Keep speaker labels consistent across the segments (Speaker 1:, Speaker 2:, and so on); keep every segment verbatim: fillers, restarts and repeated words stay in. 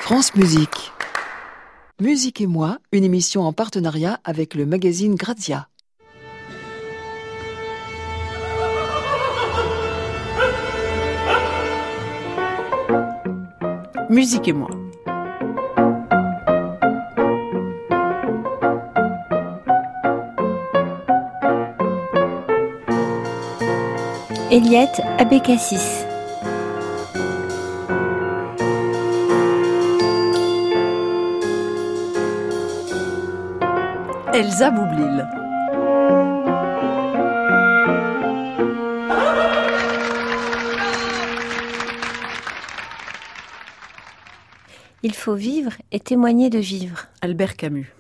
Speaker 1: France Musique. Musique et moi, une émission en partenariat avec le magazine Grazia.
Speaker 2: Musique et moi.
Speaker 3: Eliette Abécassis.
Speaker 2: Elsa Boublil.
Speaker 3: Il faut vivre et témoigner de vivre.
Speaker 2: Albert Camus.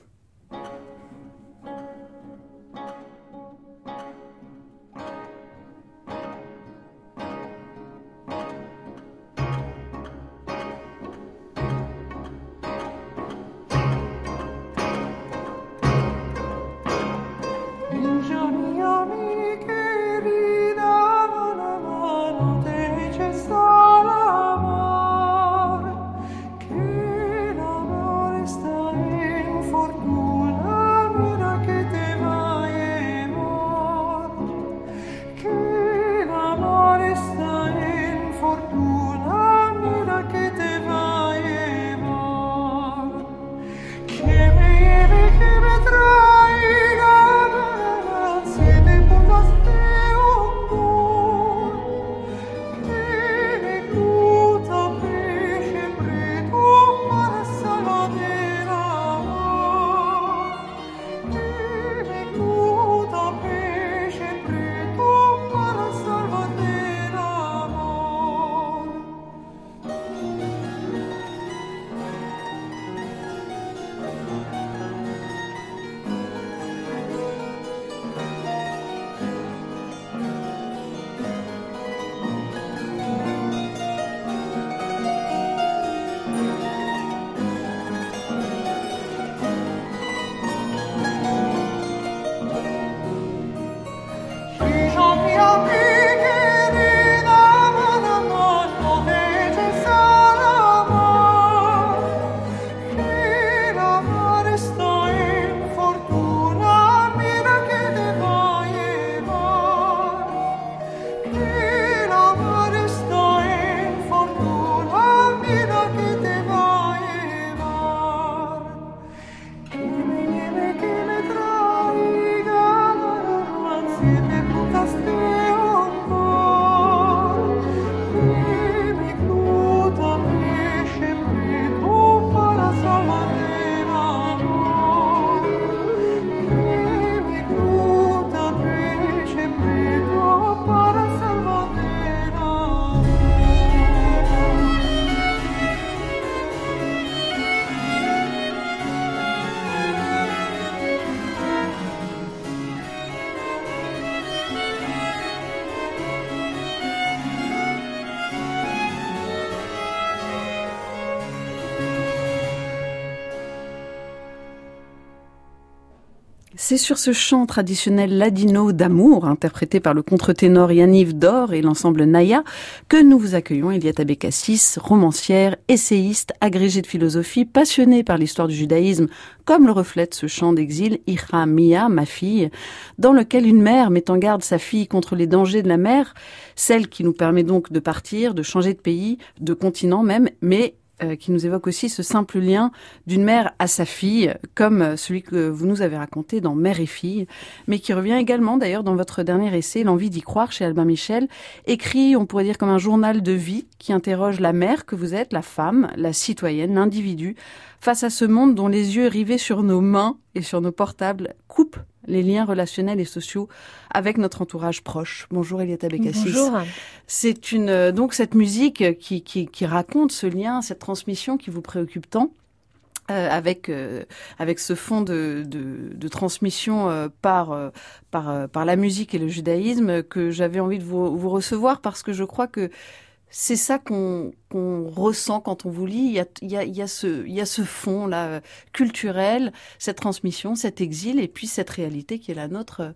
Speaker 2: C'est sur ce chant traditionnel ladino d'amour, interprété par le contre-ténor Yaniv Dor et l'ensemble Naya, que nous vous accueillons, Eliette Abécassis, romancière, essayiste, agrégée de philosophie, passionnée par l'histoire du judaïsme, comme le reflète ce chant d'exil, Icha Mia, ma fille, dans lequel une mère met en garde sa fille contre les dangers de la mer, celle qui nous permet donc de partir, de changer de pays, de continent même, mais Euh, qui nous évoque aussi ce simple lien d'une mère à sa fille, comme celui que vous nous avez raconté dans Mère et fille, mais qui revient également d'ailleurs dans votre dernier essai, L'envie d'y croire, chez Albin Michel, écrit, on pourrait dire, comme un journal de vie qui interroge la mère que vous êtes, la femme, la citoyenne, l'individu, face à ce monde dont les yeux rivés sur nos mains et sur nos portables coupent les liens relationnels et sociaux avec notre entourage proche. Bonjour Eliette Abécassis.
Speaker 3: Bonjour.
Speaker 2: C'est une donc cette musique qui, qui qui raconte ce lien, cette transmission qui vous préoccupe tant, euh, avec euh, avec ce fond de de, de transmission euh, par euh, par euh, par la musique et le judaïsme, que j'avais envie de vous vous recevoir parce que je crois que c'est ça qu'on qu'on ressent quand on vous lit. Il y a il y a il y a ce il y a ce fond là culturel, cette transmission, cet exil et puis cette réalité qui est la nôtre,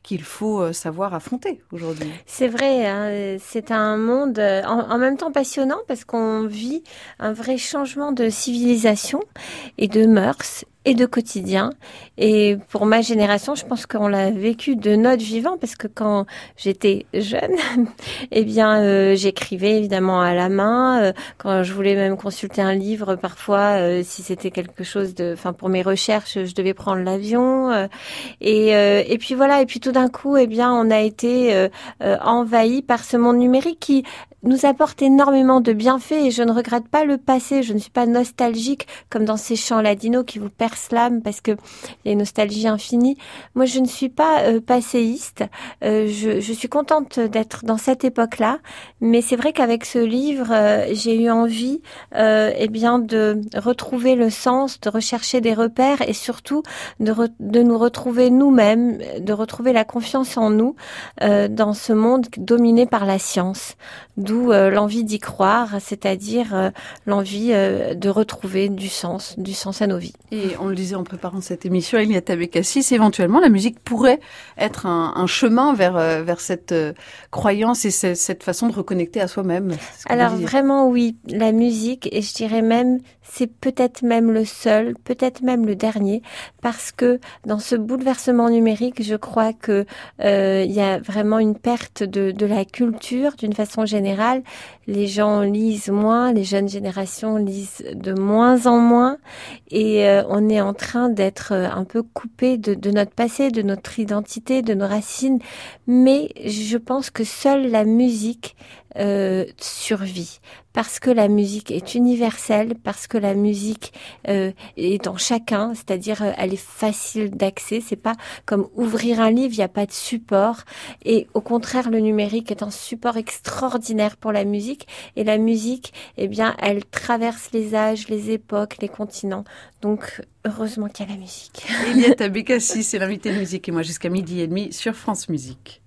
Speaker 2: qu'il faut euh, savoir affronter aujourd'hui.
Speaker 3: C'est vrai, hein, c'est un monde euh, en, en même temps passionnant parce qu'on vit un vrai changement de civilisation et de mœurs et de quotidien. Et pour ma génération, je pense qu'on l'a vécu de notre vivant parce que quand j'étais jeune, eh bien, euh, j'écrivais évidemment à la main. Euh, quand je voulais même consulter un livre, parfois, euh, si c'était quelque chose de, enfin, pour mes recherches, je devais prendre l'avion. Euh, et, euh, et puis voilà. Et puis tout d'un coup, eh bien, on a été euh, euh, envahi par ce monde numérique qui nous apporte énormément de bienfaits et je ne regrette pas le passé. Je ne suis pas nostalgique comme dans ces chants ladino qui vous percent l'âme parce que il y a une nostalgie infinie. Moi, je ne suis pas euh, passéiste. Euh, je, je suis contente d'être dans cette époque-là, mais c'est vrai qu'avec ce livre, euh, j'ai eu envie, euh, eh bien, de retrouver le sens, de rechercher des repères et surtout de, re- de nous retrouver nous-mêmes, de retrouver la confiance en nous euh, dans ce monde dominé par la science. D'où euh, l'envie d'y croire, c'est-à-dire euh, l'envie euh, de retrouver du sens, du sens à nos vies.
Speaker 2: Et on le disait en préparant cette émission, Eliette Abécassis, éventuellement la musique pourrait être un, un chemin vers euh, vers cette euh, croyance et cette, cette façon de reconnecter à soi-même.
Speaker 3: Alors vraiment oui, la musique, et je dirais même, c'est peut-être même le seul, peut-être même le dernier, parce que dans ce bouleversement numérique, je crois que euh, il y a vraiment une perte de, de la culture d'une façon générale. Les gens lisent moins, les jeunes générations lisent de moins en moins, et euh, on est en train d'être un peu coupé de, de notre passé, de notre identité, de nos racines. Mais je pense que seule la musique Euh, survit, parce que la musique est universelle, parce que la musique euh, est en chacun, c'est-à-dire euh, elle est facile d'accès, c'est pas comme ouvrir un livre, il n'y a pas de support, et au contraire le numérique est un support extraordinaire pour la musique, et la musique, eh bien, elle traverse les âges, les époques, les continents, donc heureusement qu'il y a la musique.
Speaker 2: Eliette Abécassis, c'est l'invité de musique, et moi jusqu'à midi et demi sur France Musique.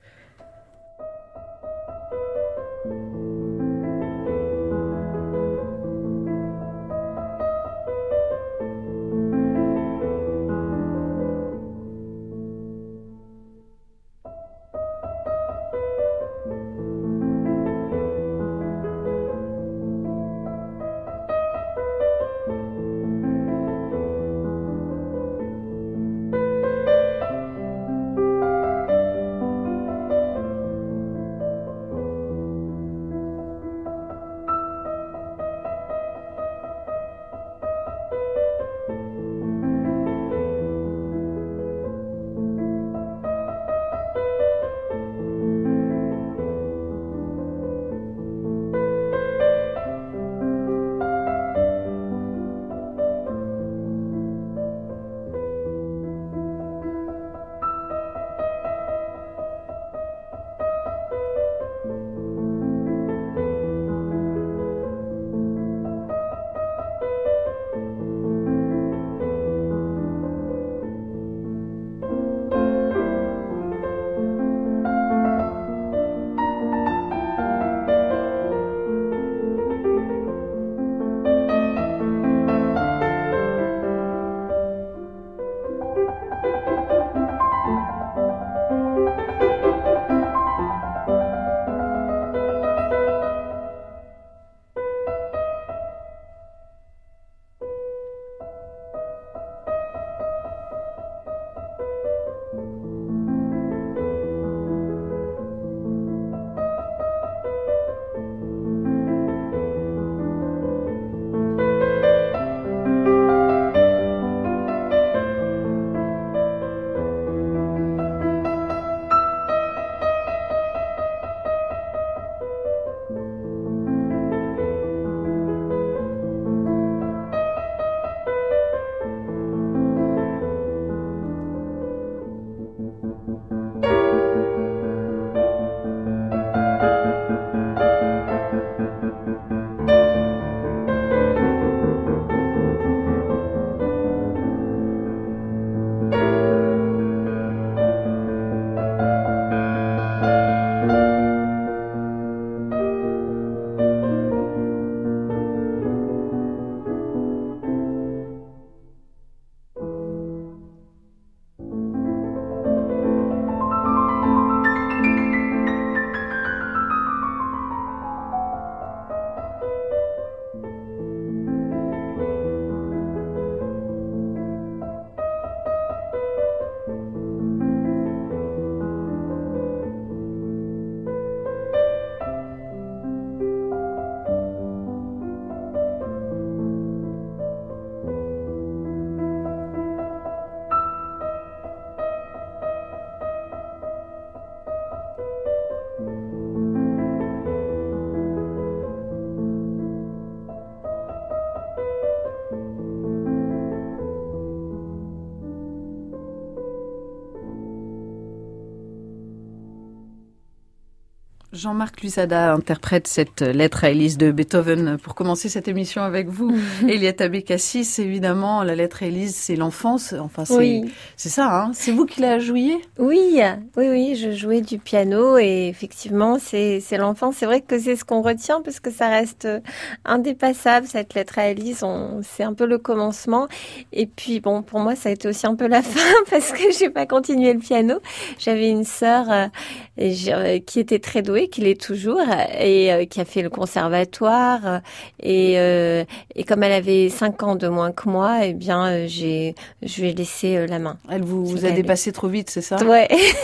Speaker 2: Jean-Marc Lusada interprète cette lettre à Élise de Beethoven pour commencer cette émission avec vous. Eliette Abécassis, évidemment, la lettre à Élise, c'est l'enfance. Enfin, c'est, oui. c'est ça, hein. C'est vous qui la jouiez ?
Speaker 3: Oui, oui, oui, je jouais du piano et effectivement, c'est, c'est l'enfance. C'est vrai que c'est ce qu'on retient parce que ça reste indépassable, cette lettre à Élise. On, c'est un peu le commencement. Et puis, bon, pour moi, ça a été aussi un peu la fin parce que j'ai pas continué le piano. J'avais une sœur euh, qui était très douée, qui l'est toujours, et euh, qui a fait le conservatoire. Et, euh, et comme elle avait cinq ans de moins que moi, eh bien, euh, j'ai, je lui ai laissé euh, la main.
Speaker 2: Elle vous, vous a dépassé trop vite, c'est ça ?
Speaker 3: Ouais.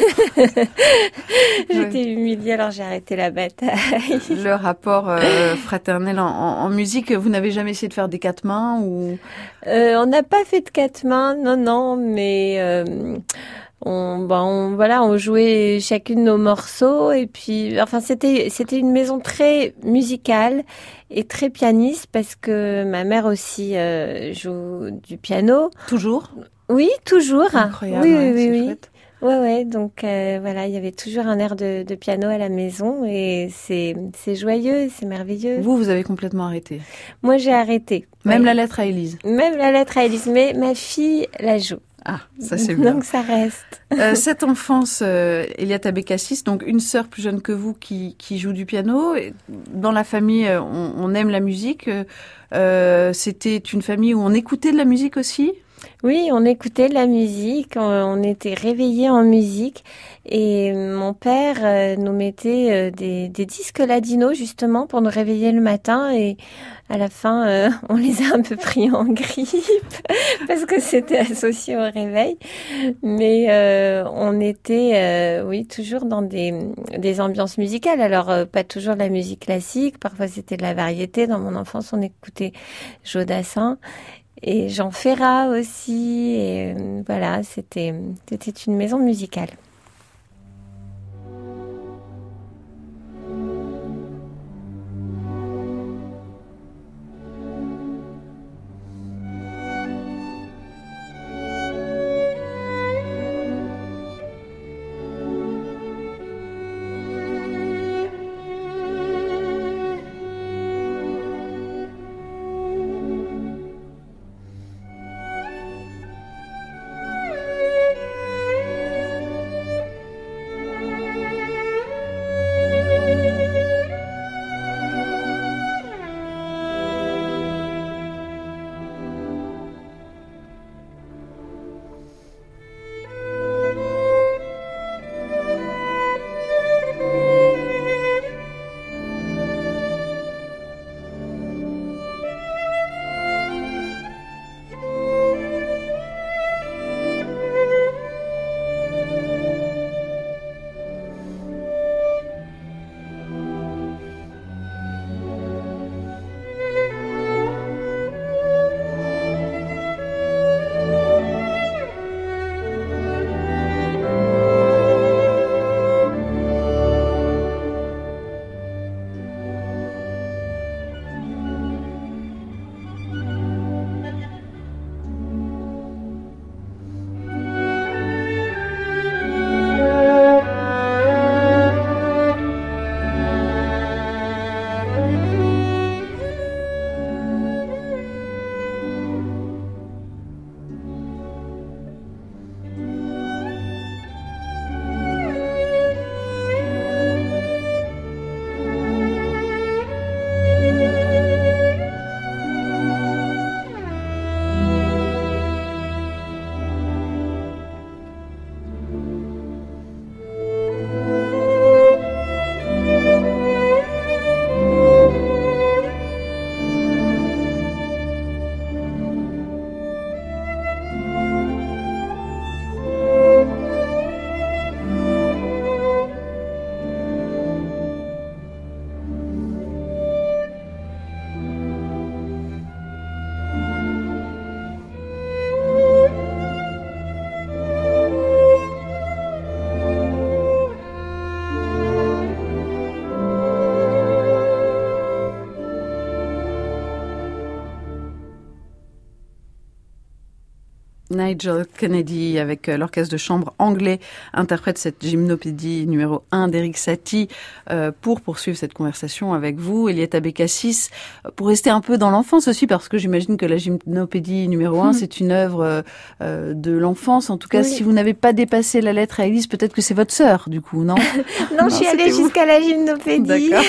Speaker 3: J'étais ouais. humiliée, alors j'ai arrêté la bataille.
Speaker 2: Le rapport euh, fraternel en, en, en musique, vous n'avez jamais essayé de faire des quatre mains ou
Speaker 3: euh, On n'a pas fait de quatre mains, non, non, mais... Euh, On, bah on, voilà, on jouait chacune nos morceaux et puis, enfin, c'était, c'était une maison très musicale et très pianiste parce que ma mère aussi euh, joue du piano.
Speaker 2: Toujours ?
Speaker 3: Oui, toujours.
Speaker 2: Incroyable,
Speaker 3: oui,
Speaker 2: ouais,
Speaker 3: oui,
Speaker 2: c'est
Speaker 3: oui.
Speaker 2: chouette.
Speaker 3: Ouais, ouais. Donc euh, voilà, il y avait toujours un air de, de piano à la maison et c'est, c'est joyeux, c'est merveilleux.
Speaker 2: Vous, vous avez complètement arrêté ?
Speaker 3: Moi, j'ai arrêté.
Speaker 2: Même
Speaker 3: ouais.
Speaker 2: la lettre à Élise ?
Speaker 3: Même la lettre à Élise, mais ma fille la joue.
Speaker 2: Ah, ça c'est bien.
Speaker 3: Donc ça reste.
Speaker 2: euh, cette enfance, euh, Eliette Abécassis, donc une sœur plus jeune que vous qui, qui joue du piano. Dans la famille, on, on aime la musique. Euh, c'était une famille où on écoutait de la musique aussi ?
Speaker 3: Oui, on écoutait de la musique, on, on était réveillés en musique et mon père euh, nous mettait euh, des, des disques Ladino justement pour nous réveiller le matin et à la fin euh, on les a un peu pris en grippe parce que c'était associé au réveil. Mais euh, on était euh, oui toujours dans des, des ambiances musicales. Alors euh, pas toujours de la musique classique, parfois c'était de la variété. Dans mon enfance on écoutait Jodassin. Et Jean Ferrat aussi, et euh, voilà, c'était, c'était une maison musicale.
Speaker 2: Nigel Kennedy, avec l'orchestre de chambre anglais, interprète cette gymnopédie numéro un d'Erik Satie euh, pour poursuivre cette conversation avec vous, Eliette Abécassis, pour rester un peu dans l'enfance aussi, parce que j'imagine que la gymnopédie numéro un, mmh. c'est une œuvre euh, de l'enfance. En tout cas, oui. si vous n'avez pas dépassé la lettre à Élise, peut-être que c'est votre sœur, du coup, non?
Speaker 3: non, non, je suis allée jusqu'à la gymnopédie. D'accord.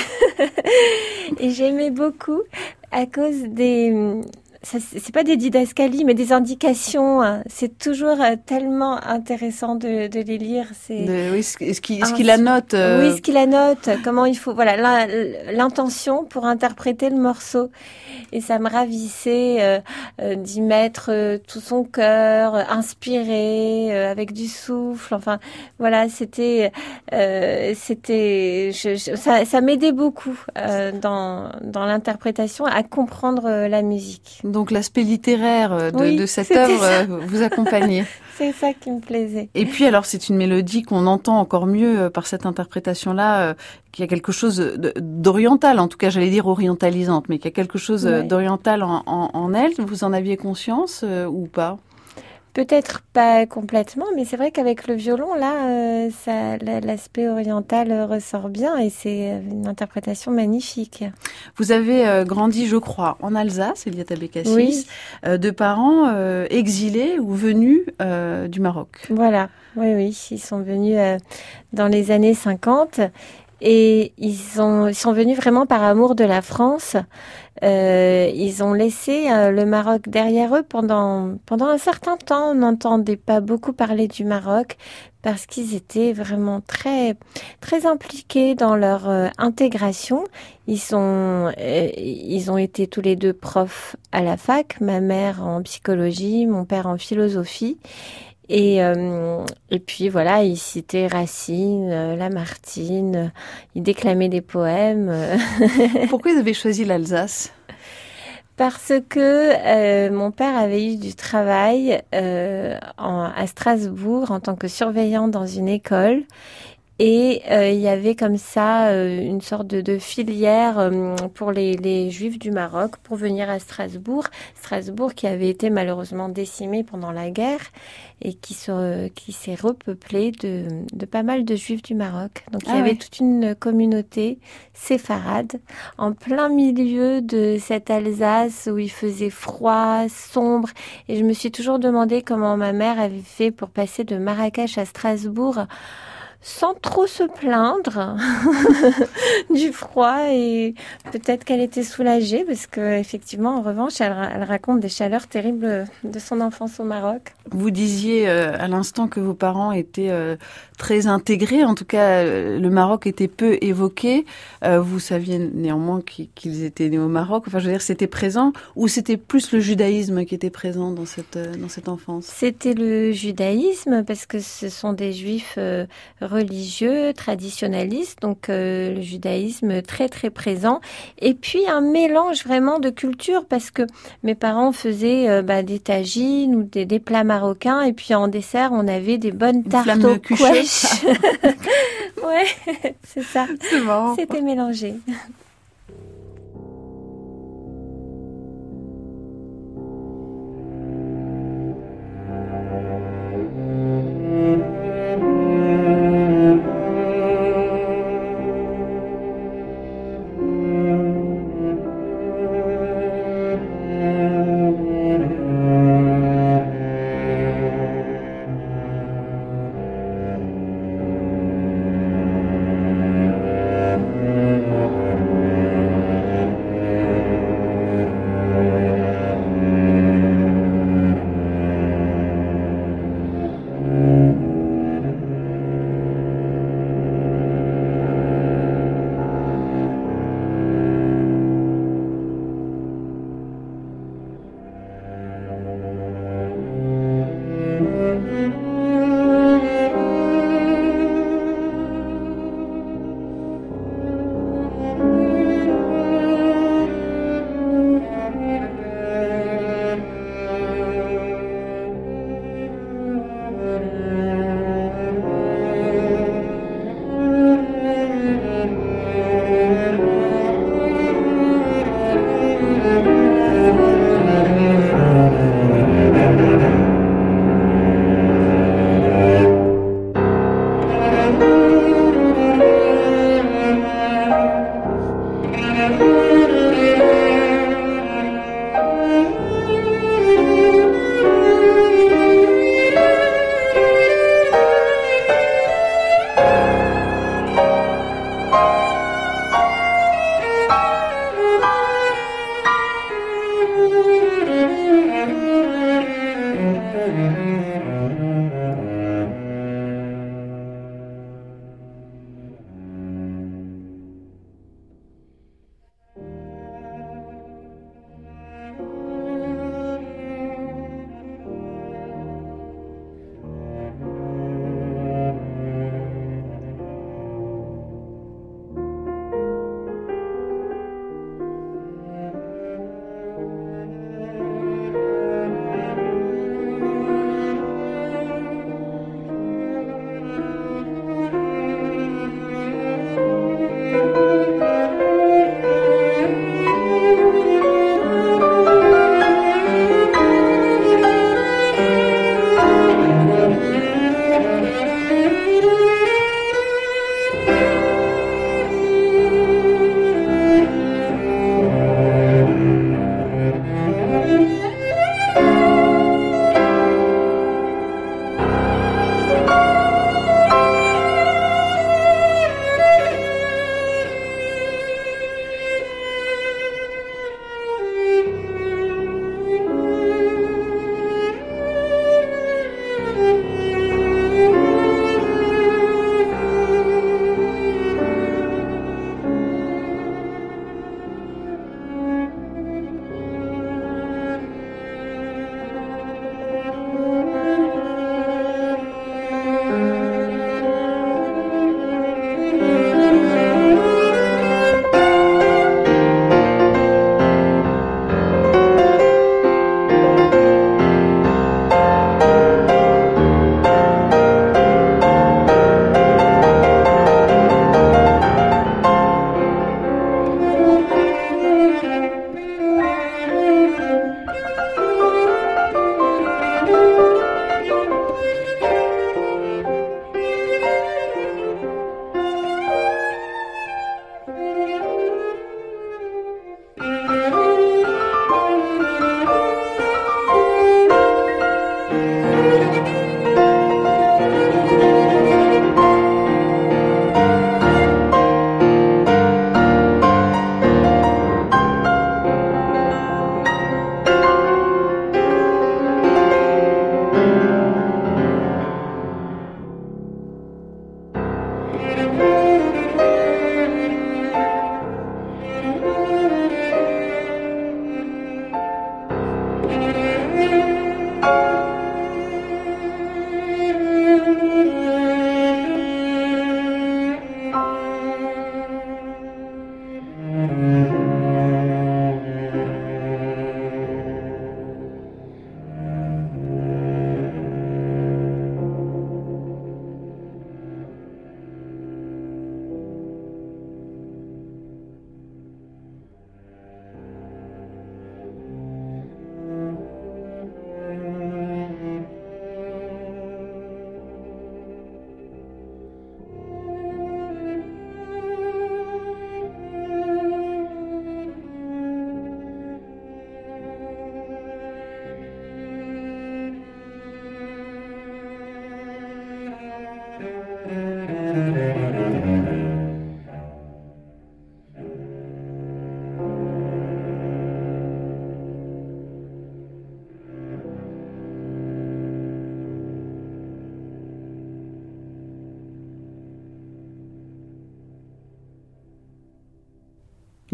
Speaker 3: Et j'aimais beaucoup à cause des... Ça, c'est pas des didascalies, mais des indications. C'est toujours tellement intéressant de, de les lire. C'est
Speaker 2: de, oui, ce, ce qui, ce qui la note.
Speaker 3: Euh... Oui, ce qui la note. Comment il faut, voilà, l'intention pour interpréter le morceau. Et ça me ravissait euh, euh, d'y mettre euh, tout son cœur, euh, inspiré, euh, avec du souffle. Enfin, voilà, c'était, euh, c'était, je, je, ça, ça m'aidait beaucoup euh, dans dans l'interprétation à comprendre euh, la musique.
Speaker 2: Donc l'aspect littéraire de, oui, de cette œuvre ça. vous accompagnait.
Speaker 3: C'est ça qui me plaisait.
Speaker 2: Et puis alors c'est une mélodie qu'on entend encore mieux par cette interprétation-là, euh, qu'il y a quelque chose de, d'oriental, en tout cas j'allais dire orientalisante, mais qu'il y a quelque chose ouais. d'oriental en, en, en elle. Vous en aviez conscience euh, ou pas ?
Speaker 3: Peut-être pas complètement, mais c'est vrai qu'avec le violon, là, euh, ça, l'aspect oriental ressort bien et c'est une interprétation magnifique.
Speaker 2: Vous avez euh, grandi, je crois, en Alsace, Eliette Abécassis, oui. euh, de parents euh, exilés ou venus euh, du Maroc.
Speaker 3: Voilà, oui, oui, ils sont venus euh, dans les années cinquante et ils, ont, ils sont venus vraiment par amour de la France. Euh, ils ont laissé euh, le Maroc derrière eux pendant pendant un certain temps. On n'entendait pas beaucoup parler du Maroc parce qu'ils étaient vraiment très très impliqués dans leur euh, intégration. Ils sont euh, ils ont été tous les deux profs à la fac. Ma mère en psychologie, mon père en philosophie. Et, euh, et puis voilà, il citait Racine, euh, Lamartine, euh, il déclamait des poèmes.
Speaker 2: Pourquoi vous avez choisi l'Alsace ?
Speaker 3: Parce que euh, mon père avait eu du travail euh, en, à Strasbourg en tant que surveillant dans une école. Et euh, il y avait comme ça euh, une sorte de, de filière euh, pour les, les Juifs du Maroc pour venir à Strasbourg. Strasbourg qui avait été malheureusement décimée pendant la guerre et qui, se, qui s'est repeuplée de, de pas mal de Juifs du Maroc. Donc il y ah avait ouais. toute une communauté séfarade en plein milieu de cette Alsace où il faisait froid, sombre. Et je me suis toujours demandé comment ma mère avait fait pour passer de Marrakech à Strasbourg sans trop se plaindre du froid et peut-être qu'elle était soulagée parce que effectivement en revanche elle, elle raconte des chaleurs terribles de son enfance au Maroc.
Speaker 2: Vous disiez euh, à l'instant que vos parents étaient euh, très intégrés, en tout cas euh, le Maroc était peu évoqué. Euh, vous saviez néanmoins qu'ils, qu'ils étaient nés au Maroc. Enfin je veux dire c'était présent ou c'était plus le judaïsme qui était présent dans cette euh, dans cette enfance ?
Speaker 3: C'était le judaïsme parce que ce sont des juifs euh, religieux, traditionnalistes, donc euh, le judaïsme très très présent. Et puis un mélange vraiment de cultures parce que mes parents faisaient euh, bah, des tagines ou des, des plats marocains et puis en dessert on avait des bonnes tartes au couèche. Ouais, c'est ça.
Speaker 2: C'est marrant.
Speaker 3: C'était mélangé.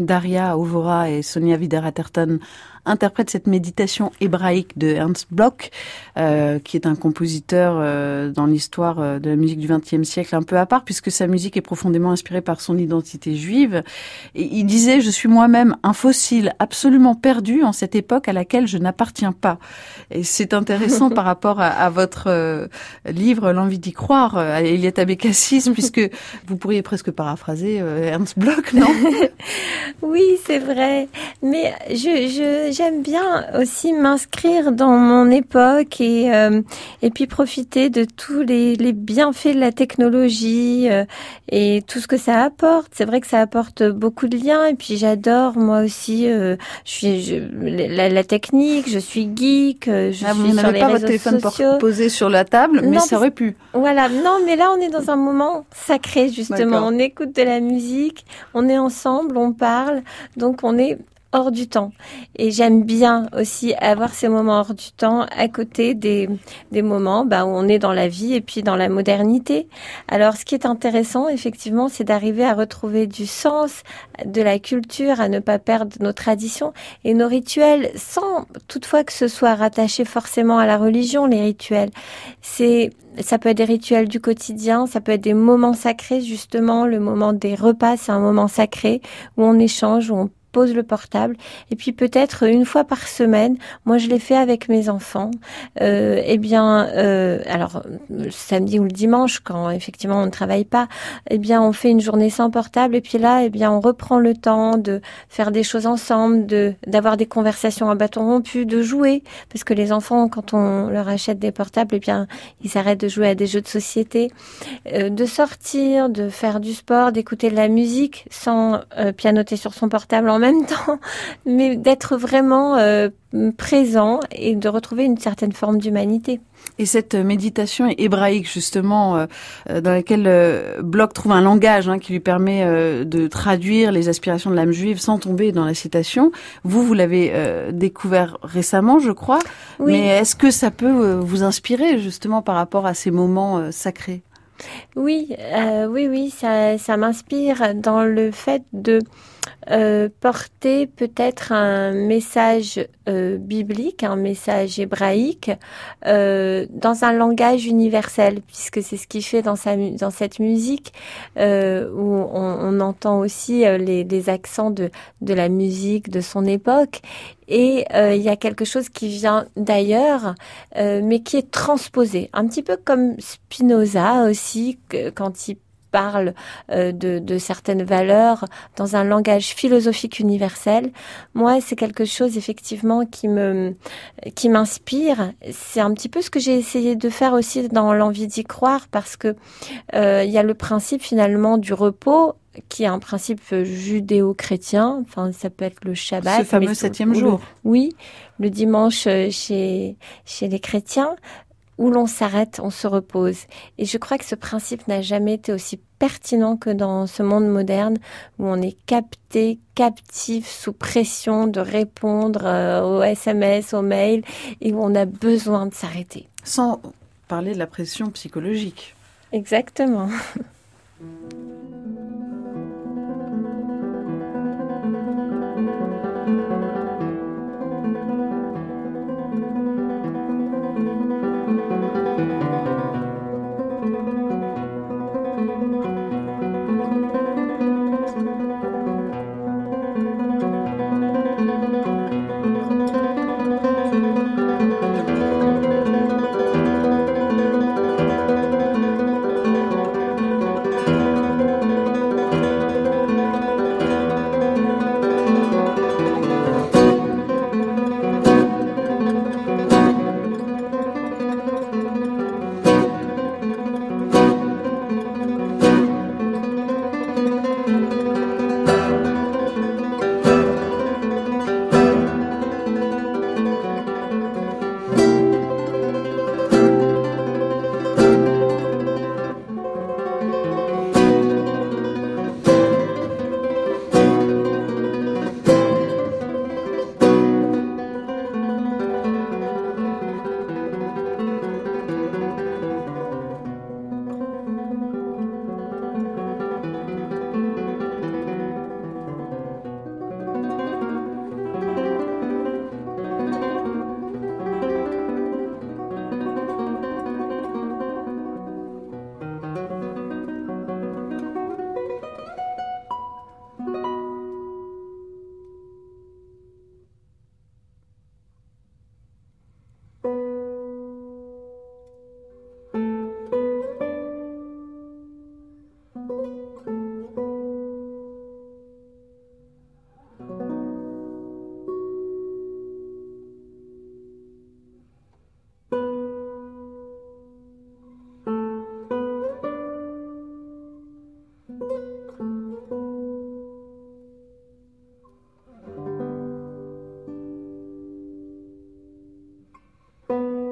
Speaker 2: Daria Ovora et Sonia Wider-Atherton interprètent cette méditation hébraïque de Ernst Bloch, euh, qui est un compositeur euh, dans l'histoire euh, de la musique du vingtième siècle un peu à part, puisque sa musique est profondément inspirée par son identité juive. Et il disait « Je suis moi-même un fossile absolument perdu en cette époque à laquelle je n'appartiens pas ». Et c'est intéressant par rapport à, à votre euh, livre « L'envie d'y croire », à Eliette Abécassis, puisque vous pourriez presque paraphraser euh, Ernst Bloch, non?
Speaker 3: Oui, c'est vrai. Mais je, je, j'aime bien aussi m'inscrire dans mon époque et, euh, et puis profiter de tous les, les bienfaits de la technologie euh, et tout ce que ça apporte. C'est vrai que ça apporte beaucoup de liens et puis j'adore moi aussi euh, je suis je, la, la technique, je suis geek, je
Speaker 2: ah,
Speaker 3: suis
Speaker 2: vous
Speaker 3: sur les
Speaker 2: pas
Speaker 3: réseaux
Speaker 2: votre téléphone
Speaker 3: sociaux.
Speaker 2: Posé sur la table, mais non, ça aurait pu.
Speaker 3: Voilà, non, mais là on est dans un moment sacré justement. D'accord. On écoute de la musique, on est ensemble, on parle, donc on est hors du temps. Et j'aime bien aussi avoir ces moments hors du temps à côté des, des moments bah, où on est dans la vie et puis dans la modernité. Alors, ce qui est intéressant, effectivement, c'est d'arriver à retrouver du sens, de la culture, à ne pas perdre nos traditions et nos rituels, sans toutefois que ce soit rattaché forcément à la religion, les rituels. C'est Ça peut être des rituels du quotidien, ça peut être des moments sacrés, justement. Le moment des repas, c'est un moment sacré où on échange, où on pose le portable et puis peut-être une fois par semaine, moi je l'ai fait avec mes enfants, euh, eh bien euh, alors le samedi ou le dimanche quand effectivement on ne travaille pas, eh bien on fait une journée sans portable et puis là eh bien on reprend le temps de faire des choses ensemble, de d'avoir des conversations à bâton rompu, de jouer parce que les enfants quand on leur achète des portables eh bien ils arrêtent de jouer à des jeux de société, euh, de sortir, de faire du sport, d'écouter de la musique sans euh, pianoter sur son portable en même temps, mais d'être vraiment euh, présent et de retrouver une certaine forme d'humanité.
Speaker 2: Et cette méditation hébraïque, justement, euh, dans laquelle euh, Bloch trouve un langage hein, qui lui permet euh, de traduire les aspirations de l'âme juive sans tomber dans la citation, vous, vous l'avez euh, découvert récemment, je crois, oui. Mais est-ce que ça peut euh, vous inspirer, justement, par rapport à ces moments euh, sacrés ?
Speaker 3: Oui, euh, oui, oui, ça, ça m'inspire dans le fait de euh, porter peut-être un message euh, biblique, un message hébraïque euh, dans un langage universel, puisque c'est ce qu'il fait dans sa dans cette musique euh, où on, on entend aussi euh, les, les accents de de la musique de son époque. Et euh, il y a quelque chose qui vient d'ailleurs, euh, mais qui est transposé, un petit peu comme Spinoza aussi, que, quand il parle euh, de, de certaines valeurs dans un langage philosophique universel. Moi, c'est quelque chose effectivement qui me qui m'inspire. C'est un petit peu ce que j'ai essayé de faire aussi dans l'envie d'y croire, parce que euh, il y a le principe finalement du repos, qui est un principe judéo-chrétien. Enfin, ça peut être le Shabbat.
Speaker 2: Ce fameux septième jour.
Speaker 3: Le, oui, le dimanche chez chez les chrétiens, où l'on s'arrête, on se repose. Et je crois que ce principe n'a jamais été aussi pertinent que dans ce monde moderne, où on est capté, captif, sous pression de répondre euh, aux S M S, aux mails, et où on a besoin de s'arrêter.
Speaker 2: Sans parler de la pression psychologique.
Speaker 3: Exactement.
Speaker 4: Thank you.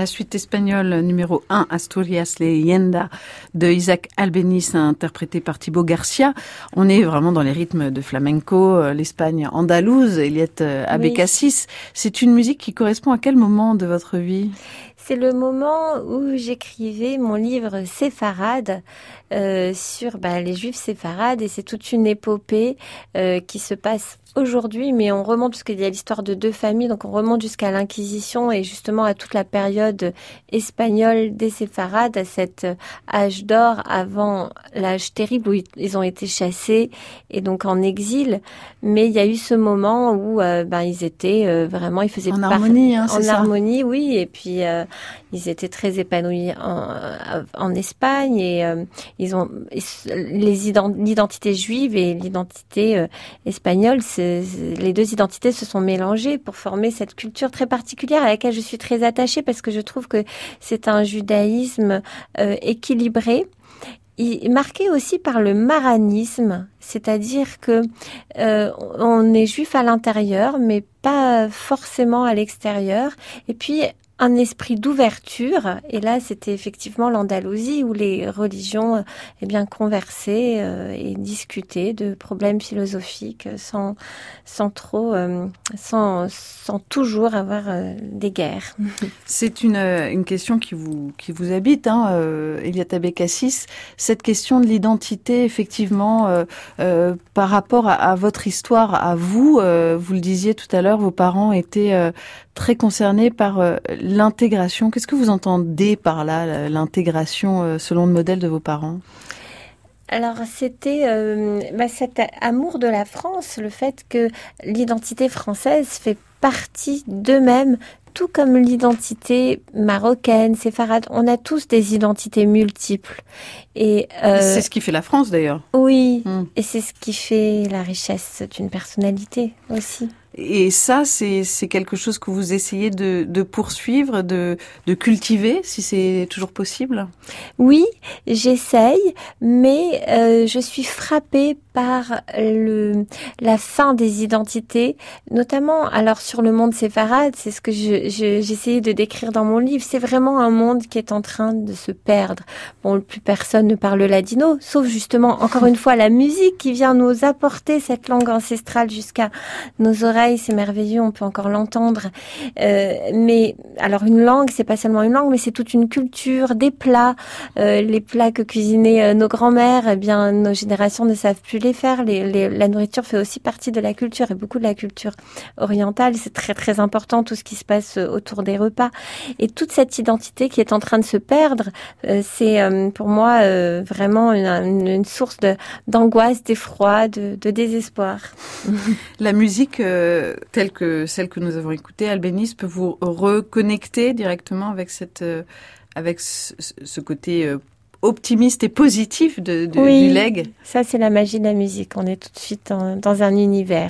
Speaker 2: La suite espagnole numéro un, Asturias Leyenda, de Isaac Albéniz, interprété par Thibaut Garcia. On est vraiment dans les rythmes de flamenco, l'Espagne andalouse, Eliette Abécassis. Oui. C'est une musique qui correspond à quel moment de votre vie ?
Speaker 3: C'est le moment où j'écrivais mon livre Séfarade euh, sur bah, les Juifs séfarades, et c'est toute une épopée euh, qui se passe aujourd'hui, mais on remonte, parce qu'il y a l'histoire de deux familles, donc on remonte jusqu'à l'Inquisition et justement à toute la période espagnole des séfarades, à cet âge d'or avant l'âge terrible où ils ont été chassés et donc en exil. Mais il y a eu ce moment où euh, ben ils étaient euh, vraiment, ils faisaient
Speaker 2: en par... harmonie, hein,
Speaker 3: en
Speaker 2: c'est
Speaker 3: harmonie,
Speaker 2: ça.
Speaker 3: Oui, et puis euh, ils étaient très épanouis en, en Espagne, et euh, ils ont les ident- l'identité juive et l'identité euh, espagnole, c'est les deux identités se sont mélangées pour former cette culture très particulière à laquelle je suis très attachée, parce que je trouve que c'est un judaïsme euh, équilibré, et marqué aussi par le maranisme, c'est-à-dire que euh, on est juif à l'intérieur, mais pas forcément à l'extérieur, et puis un esprit d'ouverture. Et là, c'était effectivement l'Andalousie où les religions, eh bien, conversaient euh, et discutaient de problèmes philosophiques sans, sans trop, euh, sans, sans toujours avoir euh, des guerres.
Speaker 2: C'est une, une question qui vous, qui vous habite, hein, euh, Eliette Abécassis. Cette question de l'identité, effectivement, euh, euh, par rapport à, à votre histoire, à vous, euh, vous le disiez tout à l'heure, vos parents étaient euh, très concernés par euh, l'intégration. Qu'est-ce que vous entendez par là, l'intégration euh, selon le modèle de vos parents ?
Speaker 3: Alors c'était euh, bah, cet amour de la France, le fait que l'identité française fait partie d'eux-mêmes, tout comme l'identité marocaine, séfarade. On a tous des identités multiples. Et
Speaker 2: euh, c'est ce qui fait la France d'ailleurs.
Speaker 3: Oui, mmh. Et c'est ce qui fait la richesse d'une personnalité aussi.
Speaker 2: Et ça, c'est, c'est quelque chose que vous essayez de, de poursuivre, de, de cultiver, si c'est toujours possible ?
Speaker 3: Oui, j'essaye, mais euh, je suis frappée par le, la fin des identités, notamment alors sur le monde séfarade, c'est ce que je, je, j'essayais de décrire dans mon livre. C'est vraiment un monde qui est en train de se perdre. Bon, plus personne ne parle ladino, sauf justement, encore une fois, la musique qui vient nous apporter cette langue ancestrale jusqu'à nos oreilles. C'est merveilleux, on peut encore l'entendre. Euh, mais alors une langue, c'est pas seulement une langue, mais c'est toute une culture, des plats, euh, les plats que cuisinaient euh, nos grands-mères. Eh bien, nos générations ne savent plus les faire. Les, les, la nourriture fait aussi partie de la culture, et beaucoup de la culture orientale. C'est très très important, tout ce qui se passe autour des repas, et toute cette identité qui est en train de se perdre. Euh, c'est euh, pour moi euh, vraiment une, une, une source de, d'angoisse, d'effroi, de, de désespoir.
Speaker 2: La musique. Euh... telle que celle que nous avons écoutée, Albéniz, peut vous reconnecter directement avec cette, euh, avec ce, ce côté euh, optimiste et positif de, de,
Speaker 3: oui,
Speaker 2: du legs.
Speaker 3: Ça c'est la magie de la musique. On est tout de suite dans, dans un univers.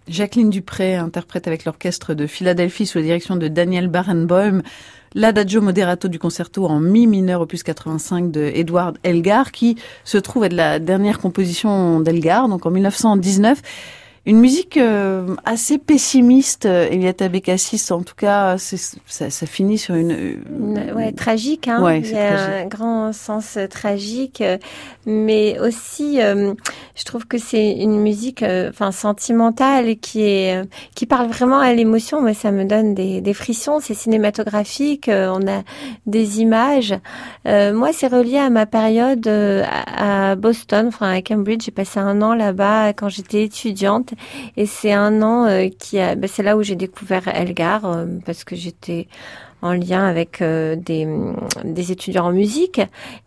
Speaker 2: Jacqueline Dupré interprète avec l'orchestre de Philadelphie sous la direction de Daniel Barenboim l'Adagio moderato du concerto en mi mineur opus quatre-vingt-cinq de Edward Elgar, qui se trouve être la dernière composition d'Elgar, donc en mille neuf cent dix-neuf. Une musique euh, assez pessimiste, Eliette Abécassis, en tout cas, c'est, ça, ça finit sur une...
Speaker 3: une ouais, tragique, hein.
Speaker 2: Ouais,
Speaker 3: il y
Speaker 2: a
Speaker 3: tragique. Un grand sens tragique, mais aussi, euh, je trouve que c'est une musique enfin euh, sentimentale qui est euh, qui parle vraiment à l'émotion. Moi, ça me donne des, des frissons, c'est cinématographique, euh, on a des images. Euh, moi, c'est relié à ma période euh, à, à Boston, enfin à Cambridge. J'ai passé un an là-bas quand j'étais étudiante. Et c'est un an euh, qui a, ben c'est là où j'ai découvert Elgar euh, parce que j'étais en lien avec euh, des, des étudiants en musique.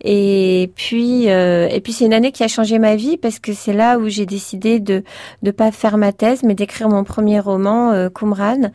Speaker 3: Et puis, euh, et puis c'est une année qui a changé ma vie parce que c'est là où j'ai décidé de de pas faire ma thèse, mais d'écrire mon premier roman, euh, Qumran.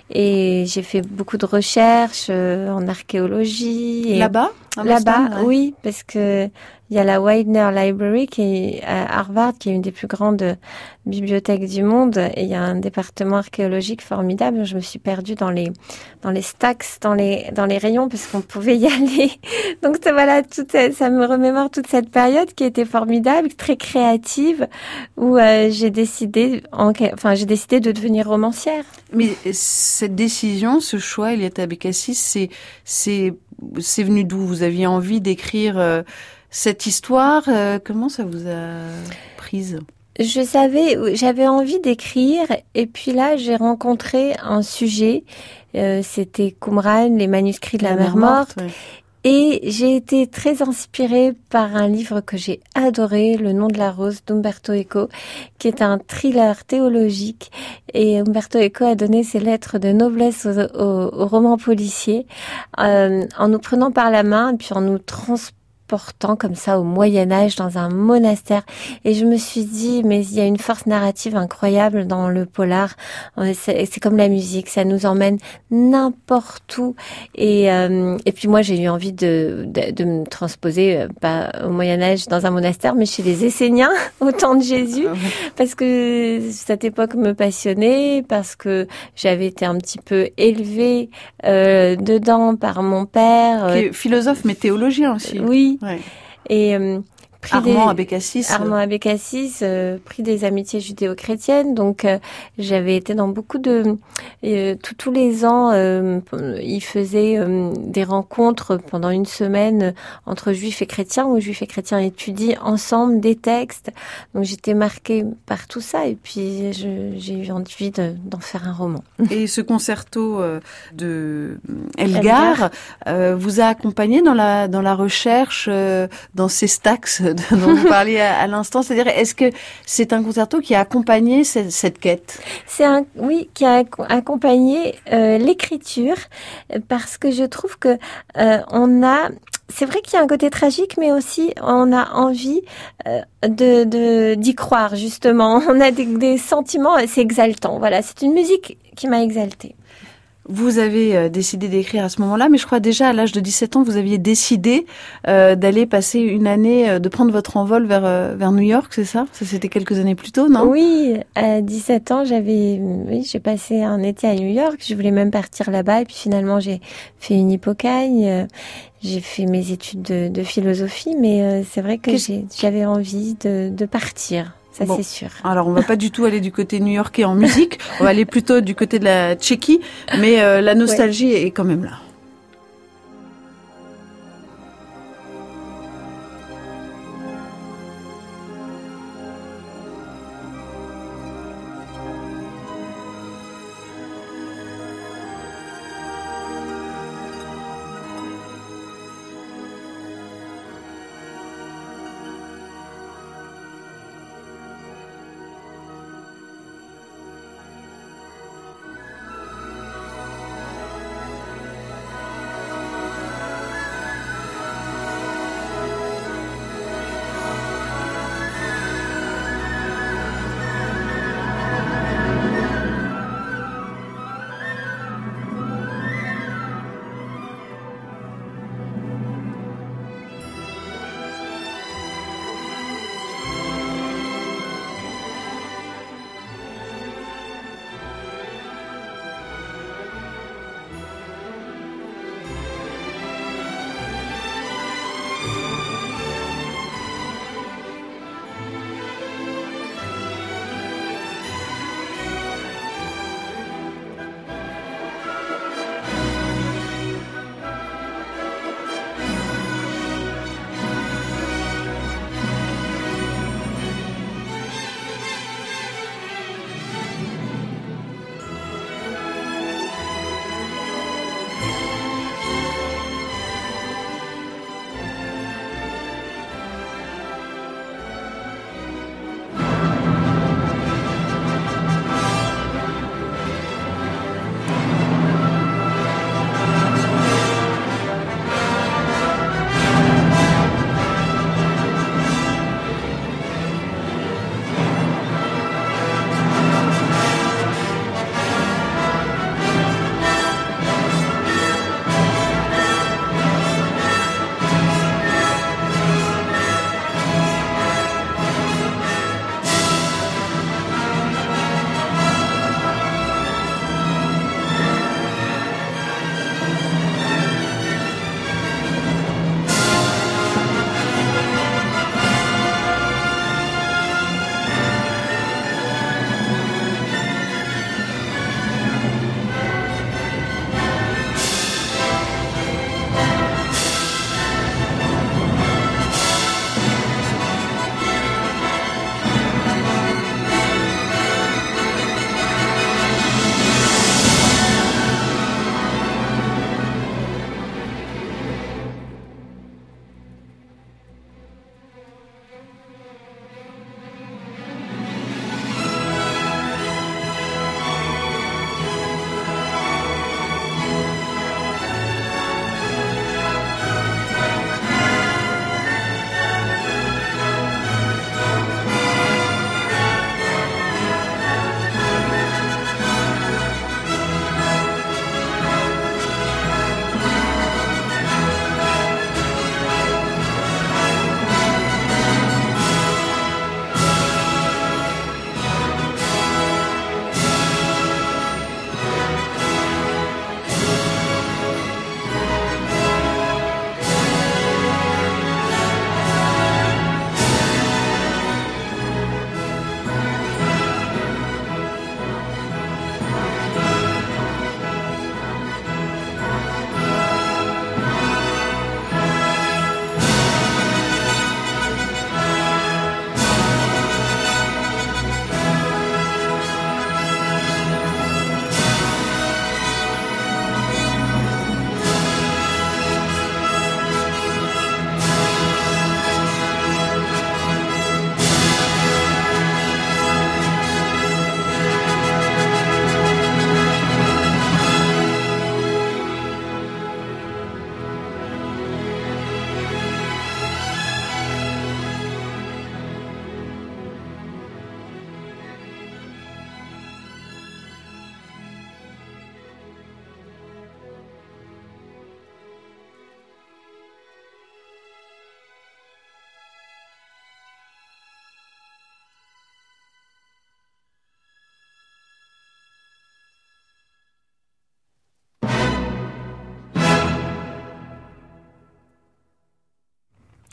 Speaker 3: Et j'ai fait beaucoup de recherches euh, en archéologie. Et
Speaker 2: là-bas,
Speaker 3: là-bas,
Speaker 2: ouais.
Speaker 3: Oui, parce que il y a la Widener Library qui est à Harvard, qui est une des plus grandes bibliothèques du monde, et il y a un département archéologique formidable. Je me suis perdue dans les dans les stacks, dans les dans les rayons, parce qu'on pouvait y aller. Donc ça, voilà, tout ça me remémore toute cette période qui était formidable, très créative, où euh, j'ai décidé, en, enfin j'ai décidé de devenir romancière.
Speaker 2: Mais cette décision, ce choix, Eliette Abécassis, c'est c'est c'est venu d'où? Vous aviez envie d'écrire euh, cette histoire, euh, comment ça vous a prise?
Speaker 3: Je savais, j'avais envie d'écrire, et puis là, j'ai rencontré un sujet, euh, c'était Qumran, les manuscrits de la, la mer morte, morte ouais. Et j'ai été très inspirée par un livre que j'ai adoré, Le nom de la rose d'Umberto Eco, qui est un thriller théologique. Et Umberto Eco a donné ses lettres de noblesse au, au, au roman policier, euh, en nous prenant par la main et puis en nous transportant portant comme ça au Moyen-Âge dans un monastère. Et je me suis dit, mais il y a une force narrative incroyable dans le polar. C'est, c'est comme la musique, ça nous emmène n'importe où. Et, euh, et puis moi, j'ai eu envie de, de, de me transposer, pas au Moyen-Âge dans un monastère, mais chez les Esséniens, au temps de Jésus, parce que cette époque me passionnait, parce que j'avais été un petit peu élevée euh, dedans par mon père.
Speaker 2: Qui est philosophe, mais théologien aussi.
Speaker 3: Oui.
Speaker 2: Ouais.
Speaker 3: Et euh,
Speaker 2: Armand Abécassis.
Speaker 3: Armand Abécassis, euh, pris des amitiés judéo-chrétiennes. Donc, euh, j'avais été dans beaucoup de... Euh, tout, tous les ans, euh, il faisait euh, des rencontres pendant une semaine entre juifs et chrétiens, où juifs et chrétiens étudient ensemble des textes. Donc, j'étais marquée par tout ça. Et puis, je, j'ai eu envie de, d'en faire un roman.
Speaker 2: Et ce concerto euh, de Elgar, Elgar. Euh, vous a accompagné dans la, dans la recherche, euh, dans ces stacks dont vous parliez à, à l'instant, c'est-à-dire est-ce que c'est un concerto qui a accompagné cette, cette quête?
Speaker 3: C'est un oui qui a accompagné euh, l'écriture, parce que je trouve que euh, on a c'est vrai qu'il y a un côté tragique, mais aussi on a envie euh, de, de d'y croire justement. On a des, des sentiments, c'est exaltant. Voilà, c'est une musique qui m'a exaltée.
Speaker 2: Vous avez euh, décidé d'écrire à ce moment-là, mais je crois déjà à l'âge de dix-sept ans, vous aviez décidé euh, d'aller passer une année, euh, de prendre votre envol vers euh, vers New York, c'est ça? Ça c'était quelques années plus tôt, non?
Speaker 3: Oui, à dix-sept ans, j'avais, oui, j'ai passé un été à New York. Je voulais même partir là-bas, et puis finalement j'ai fait une hypocagne. Euh, j'ai fait mes études de, de philosophie, mais euh, c'est vrai que j'ai, j'avais envie de, de partir. Ça, bon, c'est sûr.
Speaker 2: Alors, on va pas du tout aller du côté new-yorkais en musique. On va aller plutôt du côté de la Tchéquie. Mais euh, la nostalgie ouais. est quand même là.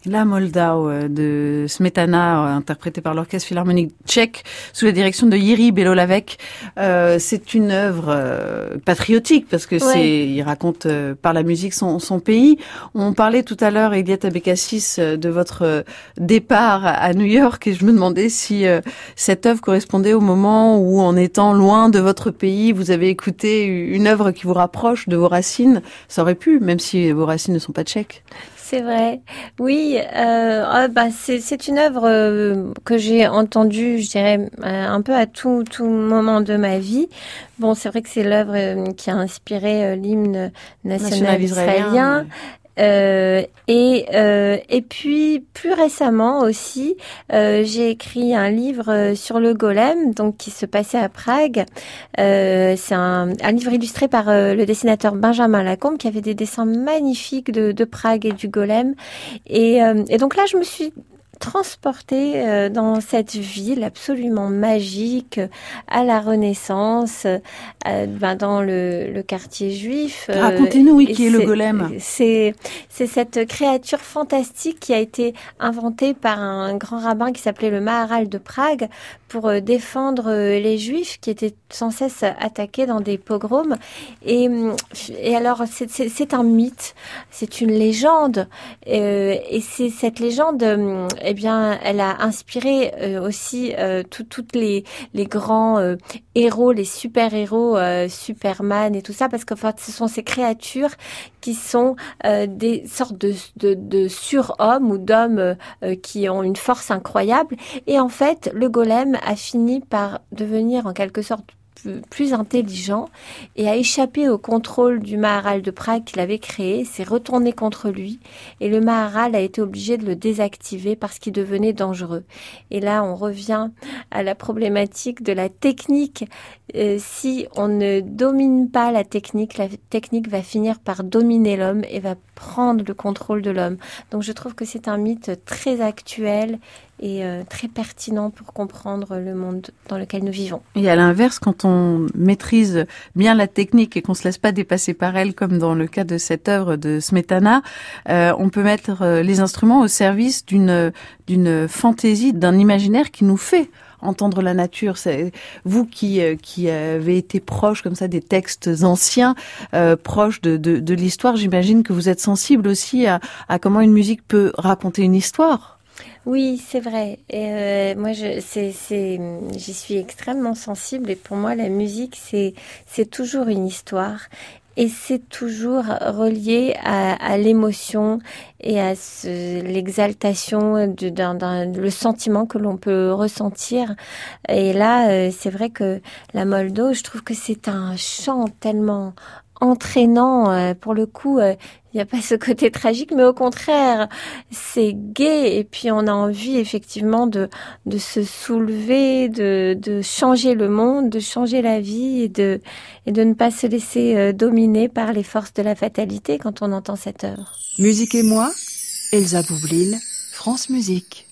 Speaker 2: La Moldau de Smetana, interprétée par l'Orchestre Philharmonique tchèque sous la direction de Jiří Belohlávek. Euh, c'est une œuvre euh, patriotique parce que ouais. c'est, il raconte euh, par la musique son, son pays. On parlait tout à l'heure, Eliette Abécassis, de votre départ à New York et je me demandais si euh, cette œuvre correspondait au moment où, en étant loin de votre pays, vous avez écouté une œuvre qui vous rapproche de vos racines. Ça aurait pu, même si vos racines ne sont pas tchèques.
Speaker 3: C'est vrai, oui. Euh, ah bah c'est, c'est une œuvre euh, que j'ai entendue, je dirais, euh, un peu à tout tout moment de ma vie. Bon, c'est vrai que c'est l'œuvre euh, qui a inspiré euh, l'hymne national, national israélien. israélien. Ouais. Euh, et euh, et puis plus récemment aussi, euh, j'ai écrit un livre sur le golem, donc qui se passait à Prague. Euh, c'est un, un livre illustré par euh, le dessinateur Benjamin Lacombe, qui avait des dessins magnifiques de, de Prague et du golem. Et, euh, et donc là, je me suis transportée euh, dans cette ville absolument magique, euh, à la Renaissance, euh, ben dans le, le quartier juif.
Speaker 2: Euh, Racontez-nous, oui, qui est le golem.
Speaker 3: C'est, c'est cette créature fantastique qui a été inventée par un grand rabbin qui s'appelait le Maharal de Prague pour euh, défendre euh, les juifs qui étaient sans cesse attaqués dans des pogroms. Et, et alors, c'est, c'est, c'est un mythe, c'est une légende. Euh, et c'est cette légende... Euh, Eh bien, elle a inspiré euh, aussi euh, tout, toutes les les grands euh, héros, les super-héros, euh, Superman et tout ça, parce qu'en fait, ce sont ces créatures qui sont euh, des sortes de de, de surhommes ou d'hommes euh, qui ont une force incroyable. Et en fait, le golem a fini par devenir en quelque sorte plus intelligent et a échappé au contrôle du Maharal de Prague qu'il avait créé, s'est retourné contre lui et le Maharal a été obligé de le désactiver parce qu'il devenait dangereux. Et là, on revient à la problématique de la technique. Euh, si on ne domine pas la technique, la technique va finir par dominer l'homme et va prendre le contrôle de l'homme. Donc je trouve que c'est un mythe très actuel et euh, très pertinent pour comprendre le monde dans lequel nous vivons.
Speaker 2: Et à l'inverse, quand on maîtrise bien la technique et qu'on se laisse pas dépasser par elle, comme dans le cas de cette œuvre de Smetana, euh, on peut mettre euh, les instruments au service d'une d'une fantaisie, d'un imaginaire qui nous fait entendre la nature. C'est vous qui euh, qui avez été proche comme ça des textes anciens, euh, proche de, de de l'histoire. J'imagine que vous êtes sensible aussi à à comment une musique peut raconter une histoire.
Speaker 3: Oui, c'est vrai. Et euh, moi, je, c'est, c'est, j'y suis extrêmement sensible. Et pour moi, la musique, c'est, c'est toujours une histoire. Et c'est toujours relié à, à l'émotion et à ce, l'exaltation, de, d'un, d'un, le sentiment que l'on peut ressentir. Et là, euh, c'est vrai que la Moldau, je trouve que c'est un chant tellement entraînant. Euh, pour le coup, euh, il n'y a pas ce côté tragique, mais au contraire, c'est gai et puis on a envie effectivement de de se soulever, de de changer le monde, de changer la vie et de et de ne pas se laisser euh, dominer par les forces de la fatalité quand on entend cette œuvre.
Speaker 1: Musique et moi, Elsa Boublil, France Musique.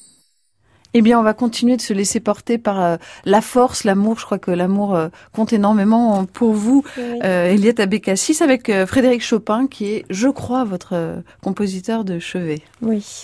Speaker 2: Eh bien, on va continuer de se laisser porter par euh, la force, l'amour. Je crois que l'amour euh, compte énormément pour vous, oui. euh, Eliette Abécassis, avec euh, Frédéric Chopin, qui est, je crois, votre euh, compositeur de chevet.
Speaker 3: Oui.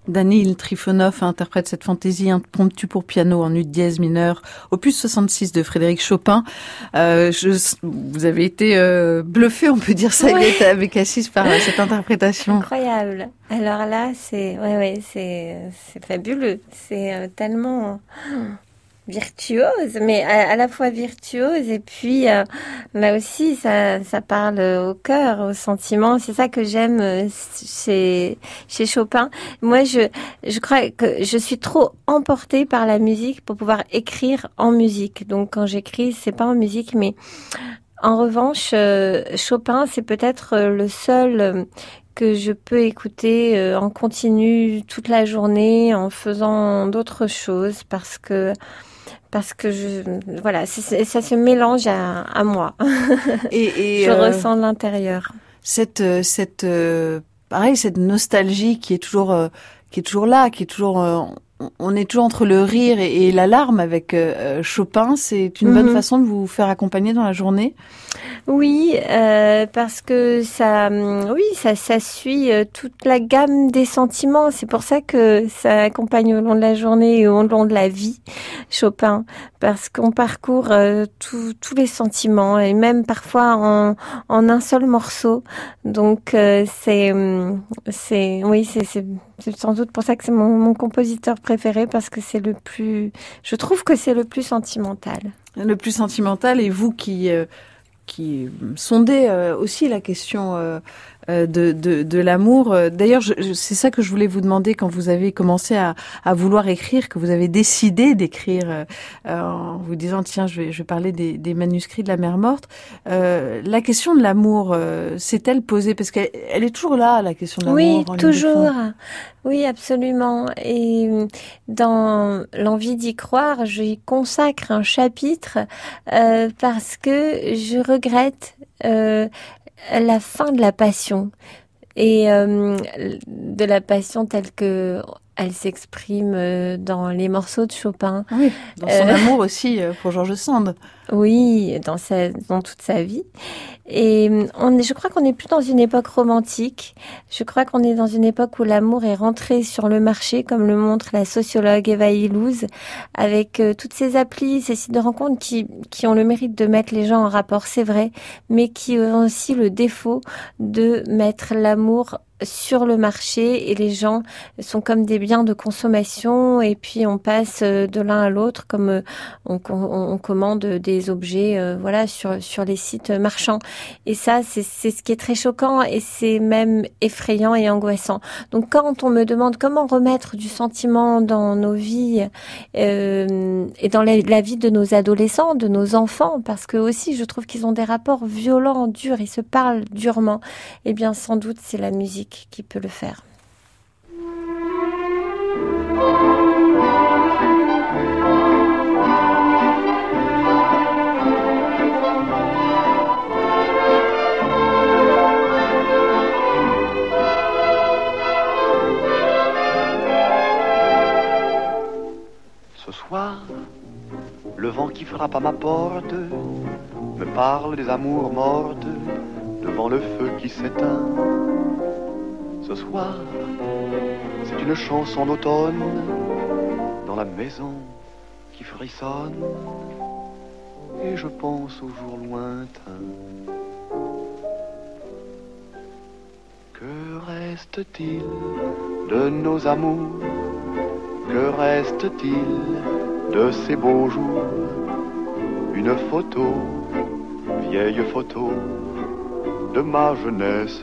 Speaker 2: Danil Trifonov interprète cette fantaisie impromptue pour piano en ut dièse mineur, opus soixante-six de Frédéric Chopin. Euh, je, vous avez été euh, bluffé, on peut dire ça, ouais. Avec Assis par euh, cette interprétation.
Speaker 3: Incroyable. Alors là, c'est, ouais, ouais, c'est, c'est fabuleux. C'est euh, tellement virtuose, mais à, à la fois virtuose et puis euh, là aussi ça, ça parle au cœur, au sentiment. C'est ça que j'aime chez, chez Chopin. Moi, je, je crois que je suis trop emportée par la musique pour pouvoir écrire en musique. Donc quand j'écris, c'est pas en musique, mais en revanche, euh, Chopin, c'est peut-être le seul euh, que je peux écouter euh, en continu toute la journée en faisant d'autres choses parce que Parce que je, voilà, c'est, ça se mélange à, à moi. Et, et je euh, ressens de l'intérieur.
Speaker 2: Cette, cette, euh, pareil, cette nostalgie qui est toujours, euh, qui est toujours là, qui est toujours, euh, on est toujours entre le rire et, et la larme avec euh, Chopin. C'est une mm-hmm. bonne façon de vous faire accompagner dans la journée.
Speaker 3: Oui, euh, parce que ça, oui, ça, ça suit toute la gamme des sentiments. C'est pour ça que ça accompagne au long de la journée et au long de la vie, Chopin, parce qu'on parcourt euh, tous tous les sentiments et même parfois en, en un seul morceau. Donc euh, c'est, c'est, oui, c'est, c'est, c'est sans doute pour ça que c'est mon, mon compositeur préféré parce que c'est le plus, je trouve que c'est le plus sentimental.
Speaker 2: Le plus sentimental, et vous qui euh... qui sondait euh, aussi la question euh, euh, de, de, de l'amour. D'ailleurs, je, je, c'est ça que je voulais vous demander quand vous avez commencé à, à vouloir écrire, que vous avez décidé d'écrire euh, en vous disant tiens, je vais, je vais parler des, des manuscrits de la mer morte. Euh, la question de l'amour, euh, s'est-elle posée? Parce qu'elle elle est toujours là, la question de l'amour.
Speaker 3: Oui, toujours. Oui, absolument. Et dans l'envie d'y croire, j'y consacre un chapitre euh, parce que je regrette euh, la fin de la passion et euh, de la passion telle que elle s'exprime dans les morceaux de Chopin.
Speaker 2: Oui, dans son euh, amour aussi pour George Sand.
Speaker 3: Oui, dans, sa, dans toute sa vie. Et on est, je crois qu'on n'est plus dans une époque romantique. Je crois qu'on est dans une époque où l'amour est rentré sur le marché, comme le montre la sociologue Eva Illouz, avec euh, toutes ces applis, ces sites de rencontres qui, qui ont le mérite de mettre les gens en rapport, c'est vrai, mais qui ont aussi le défaut de mettre l'amour sur le marché et les gens sont comme des biens de consommation et puis on passe de l'un à l'autre comme on, on, on commande des objets euh, voilà sur sur les sites marchands et ça c'est c'est ce qui est très choquant et c'est même effrayant et angoissant. Donc quand on me demande comment remettre du sentiment dans nos vies euh, et dans la, la vie de nos adolescents, de nos enfants, parce que aussi je trouve qu'ils ont des rapports violents, durs, ils se parlent durement, eh bien sans doute c'est la musique qui peut le faire.
Speaker 4: Ce soir, le vent qui frappe à ma porte me parle des amours mortes devant le feu qui s'éteint. Ce soir, c'est une chanson d'automne dans la maison qui frissonne et je pense aux jours lointains. Que reste-t-il de nos amours? Que reste-t-il de ces beaux jours? Une photo, vieille photo de ma jeunesse.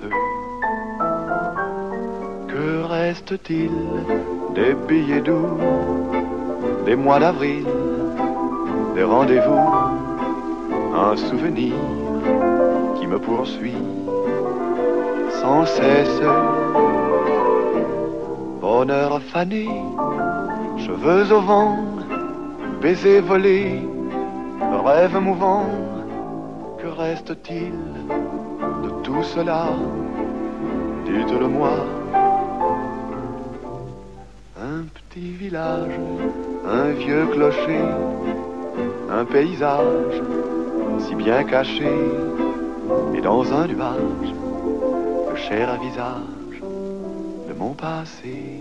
Speaker 4: Que reste-t-il des billets doux, des mois d'avril, des rendez-vous, un souvenir qui me poursuit sans cesse. Bonheur fané, cheveux au vent, baisers volés, rêves mouvants. Que reste-t-il de tout cela? Dites-le-moi. Un petit village, un vieux clocher, un paysage si bien caché, et dans un nuage, le cher visage de mon passé.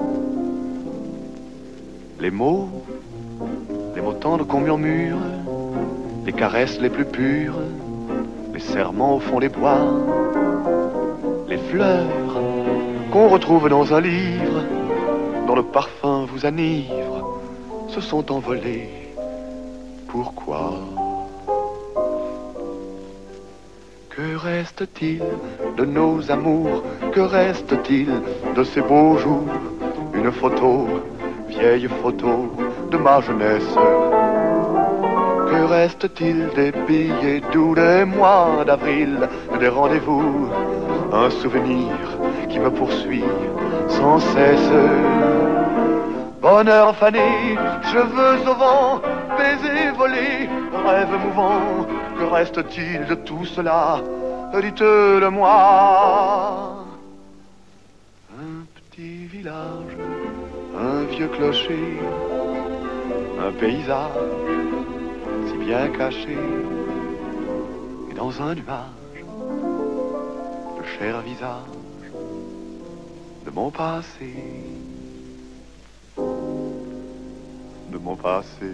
Speaker 4: Les mots, les mots tendres qu'on murmure, les caresses les plus pures, les serments au fond des bois, les fleurs qu'on retrouve dans un livre, dont le parfum vous enivre, se sont envolés. Pourquoi? Que reste-t-il de nos amours? Que reste-t-il de ces beaux jours? Une photo, vieille photo de ma jeunesse. Que reste-t-il des billets doux des mois d'avril, des rendez-vous? Un souvenir qui me poursuit sans cesse. Bonheur fané, cheveux au vent, baisers volés, rêves mouvants. Que reste-t-il de tout cela? Dites-le-moi. Un petit village, un vieux clocher, un paysage si bien caché, et dans un nuage, le cher visage de mon passé, de mon passé.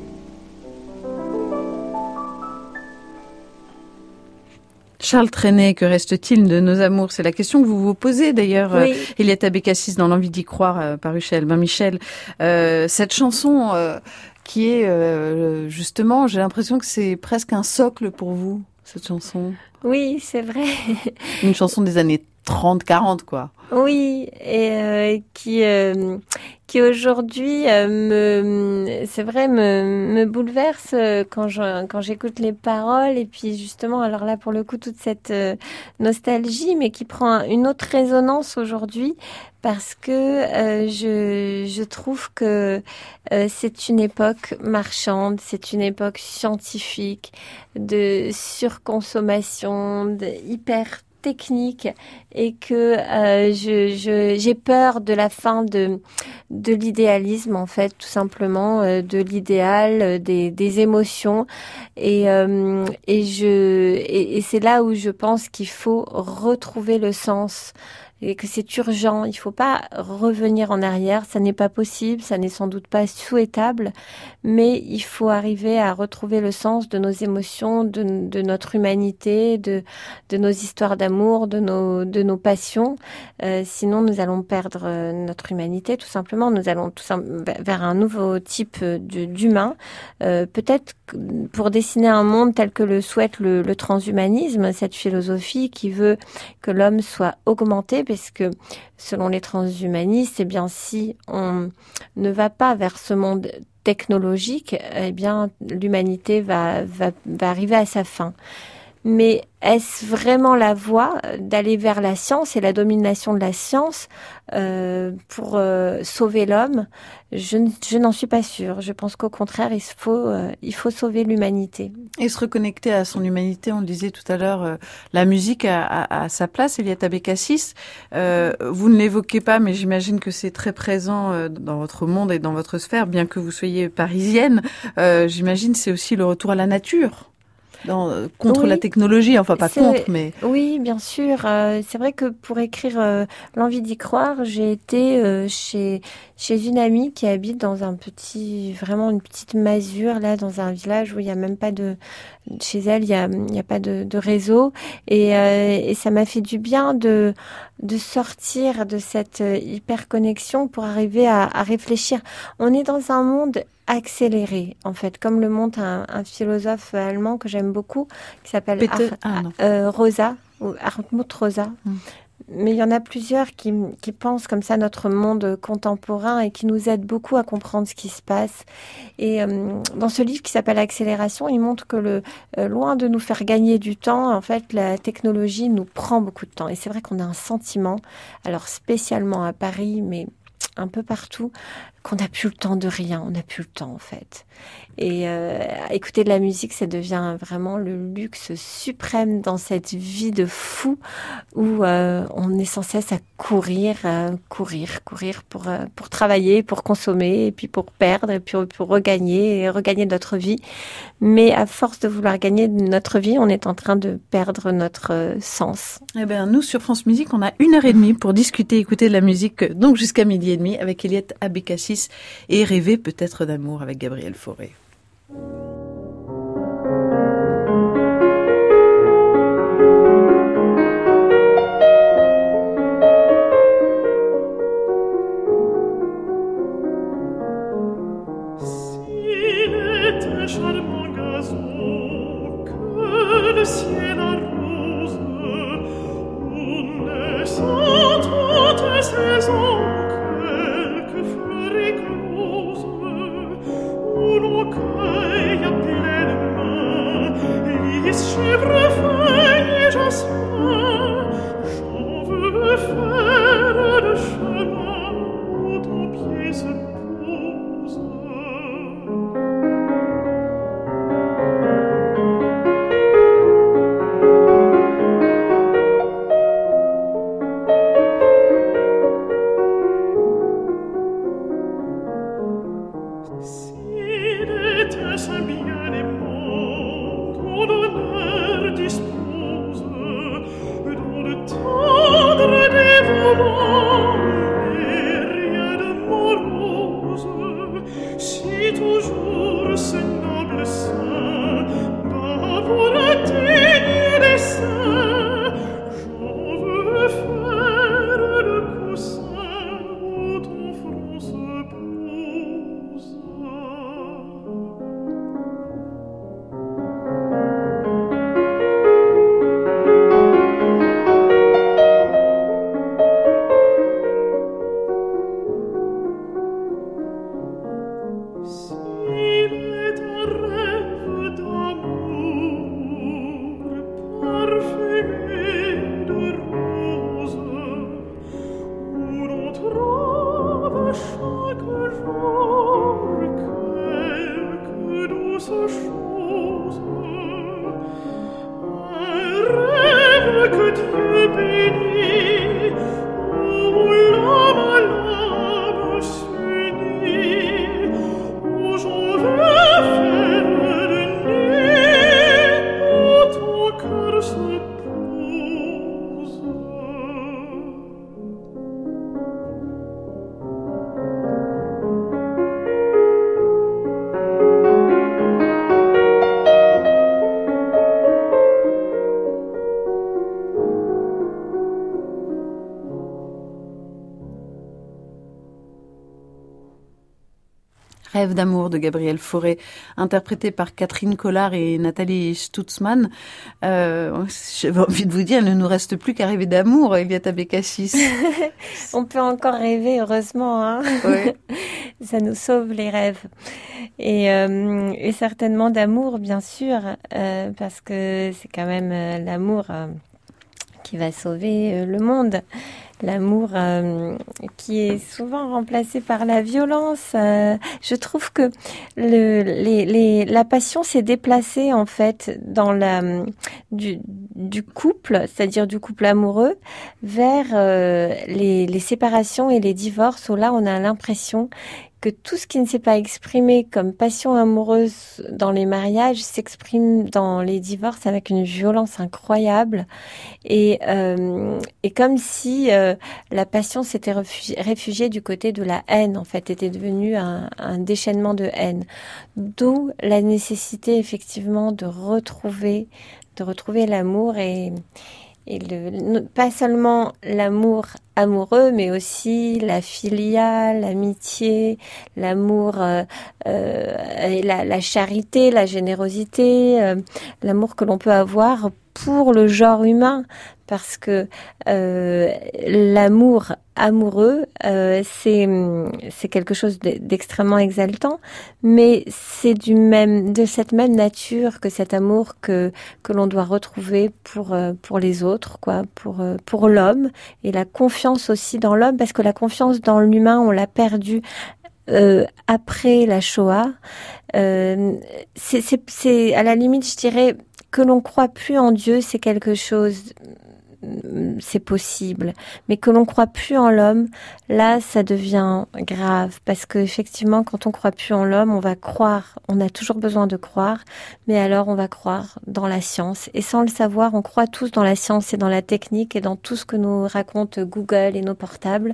Speaker 2: Charles Trenet, que reste-t-il de nos amours? C'est la question que vous vous posez d'ailleurs, oui. euh, Eliette Abécassis, dans L'envie d'y croire, euh, paru chez Albin Michel. Euh, cette chanson euh, qui est euh, justement, j'ai l'impression que c'est presque un socle pour vous, cette chanson.
Speaker 3: Oui, c'est vrai.
Speaker 2: Une chanson des années trente quarante, quoi.
Speaker 3: Oui, et euh, qui euh, qui aujourd'hui euh, me c'est vrai me me bouleverse quand je quand j'écoute les paroles, et puis justement alors là pour le coup toute cette euh, nostalgie, mais qui prend une autre résonance aujourd'hui, parce que euh, je je trouve que euh, c'est une époque marchande, c'est une époque scientifique, de surconsommation, de hyper technique, et que euh, je, je j'ai peur de la fin de de l'idéalisme, en fait, tout simplement, euh, de l'idéal, euh, des des émotions, et euh, et je et, et c'est là où je pense qu'il faut retrouver le sens, et que c'est urgent. Il faut pas revenir en arrière, ça n'est pas possible, ça n'est sans doute pas souhaitable, mais il faut arriver à retrouver le sens de nos émotions, de, de notre humanité, de, de nos histoires d'amour, de nos, de nos passions. Euh, sinon, nous allons perdre notre humanité, tout simplement. Nous allons tout sim- vers un nouveau type de, d'humain. Euh, peut-être pour dessiner un monde tel que le souhaite le, le transhumanisme, cette philosophie qui veut que l'homme soit augmenté, parce que selon les transhumanistes, eh bien, si on ne va pas vers ce monde technologique, eh bien, l'humanité va, va, va arriver à sa fin. Mais est-ce vraiment la voie d'aller vers la science et la domination de la science euh, pour euh, sauver l'homme? Je, je n'en suis pas sûre. Je pense qu'au contraire, il faut, euh, il faut sauver l'humanité.
Speaker 2: Et se reconnecter à son humanité, on le disait tout à l'heure, euh, la musique a, a, a sa place. Eliette Abécassis, euh, vous ne l'évoquez pas, mais j'imagine que c'est très présent euh, dans votre monde et dans votre sphère, bien que vous soyez parisienne. Euh, j'imagine c'est aussi le retour à la nature. Dans, contre oui, la technologie, enfin pas
Speaker 3: c'est,
Speaker 2: contre, mais...
Speaker 3: Oui, bien sûr. Euh, c'est vrai que pour écrire euh, L'envie d'y croire, j'ai été euh, chez chez une amie qui habite dans un petit, vraiment une petite masure, là, dans un village où il y a même pas de... Chez elle, il y a, il y a pas de, de réseau. Et, euh, et ça m'a fait du bien de, de sortir de cette hyper connexion pour arriver à, à réfléchir. On est dans un monde accéléré, en fait, comme le montre un, un philosophe allemand que j'aime beaucoup, qui s'appelle
Speaker 2: Peter,
Speaker 3: Ar-
Speaker 2: ah,
Speaker 3: euh, Rosa, ou Hartmut Rosa. Mm. Mais il y en a plusieurs qui, qui pensent comme ça notre monde contemporain et qui nous aident beaucoup à comprendre ce qui se passe. Et euh, dans ce livre qui s'appelle Accélération, il montre que le, euh, loin de nous faire gagner du temps, en fait, la technologie nous prend beaucoup de temps. Et c'est vrai qu'on a un sentiment, alors spécialement à Paris, mais un peu partout, qu'on n'a plus le temps de rien, on n'a plus le temps en fait. Et euh, écouter de la musique, ça devient vraiment le luxe suprême dans cette vie de fou où euh, on est sans cesse à courir, euh, courir, courir pour euh, pour travailler, pour consommer, et puis pour perdre, et puis pour regagner, et regagner notre vie. Mais à force de vouloir gagner notre vie, on est en train de perdre notre euh, sens.
Speaker 2: Eh bien, nous, sur France Musique, on a une heure et demie pour discuter, écouter de la musique, donc jusqu'à midi et demi, avec Eliette Abécassis, et rêver peut-être d'amour avec Gabriel Fauré.
Speaker 5: S'il était charmant gazon que le ciel arrose, où naissant toutes saisons quelques fleurs écloses, où l'on cueille à pleines mains lys, chèvrefeuille et jasmin. J'en veux faire le chemin où ton pied se pose. S'il était un bien-aimant dont l'honneur dispose, dont le tendre dévouement n'est rien de morose, si toujours ce noble sein bat pour atteindre les seins, j'en veux faire le coussin où ton front se pose. S'il est un rêve d'amour parfumé de roses, où l'on trouve chaque jour quelque douce chose, un rêve que Dieu bénit, où l'âme à l'âme s'unit, où j'en veux faire le nid, où ton cœur se pose.
Speaker 2: Rêve d'amour de Gabriel Fauré, interprété par Catherine Collard et Nathalie Stutzmann. Euh, j'avais envie de vous dire, il ne nous reste plus qu'à rêver d'amour, Eliette Abécassis.
Speaker 3: On peut encore rêver, heureusement. Hein.
Speaker 2: Oui.
Speaker 3: Ça nous sauve les rêves. Et, euh, et certainement d'amour, bien sûr, euh, parce que c'est quand même euh, l'amour euh, qui va sauver euh, le monde. L'amour euh, qui est souvent remplacé par la violence. Euh, je trouve que le, les, les, la passion s'est déplacée en fait dans la du, du couple, c'est-à-dire du couple amoureux, vers euh, les, les séparations et les divorces, où là on a l'impression que tout ce qui ne s'est pas exprimé comme passion amoureuse dans les mariages s'exprime dans les divorces avec une violence incroyable, et, euh, et comme si euh, la passion s'était réfugiée, réfugiée du côté de la haine, en fait, était devenue un, un déchaînement de haine. D'où la nécessité effectivement de retrouver, de retrouver l'amour et Et le, pas seulement l'amour amoureux, mais aussi la filia, l'amitié, l'amour, euh, euh, la, la charité, la générosité, euh, l'amour que l'on peut avoir pour le genre humain, parce que euh, l'amour amoureux, euh, c'est c'est quelque chose d'extrêmement exaltant, mais c'est du même de cette même nature que cet amour que que l'on doit retrouver pour pour les autres, quoi, pour pour l'homme, et la confiance aussi dans l'homme, parce que la confiance dans l'humain, on l'a perdue euh, après la Shoah. Euh, c'est c'est c'est à la limite, je dirais, que l'on croit plus en Dieu, c'est quelque chose, c'est possible, mais que l'on croit plus en l'homme, là ça devient grave, parce que effectivement quand on croit plus en l'homme, on va croire, on a toujours besoin de croire, mais alors on va croire dans la science, et sans le savoir, on croit tous dans la science et dans la technique et dans tout ce que nous racontent Google et nos portables,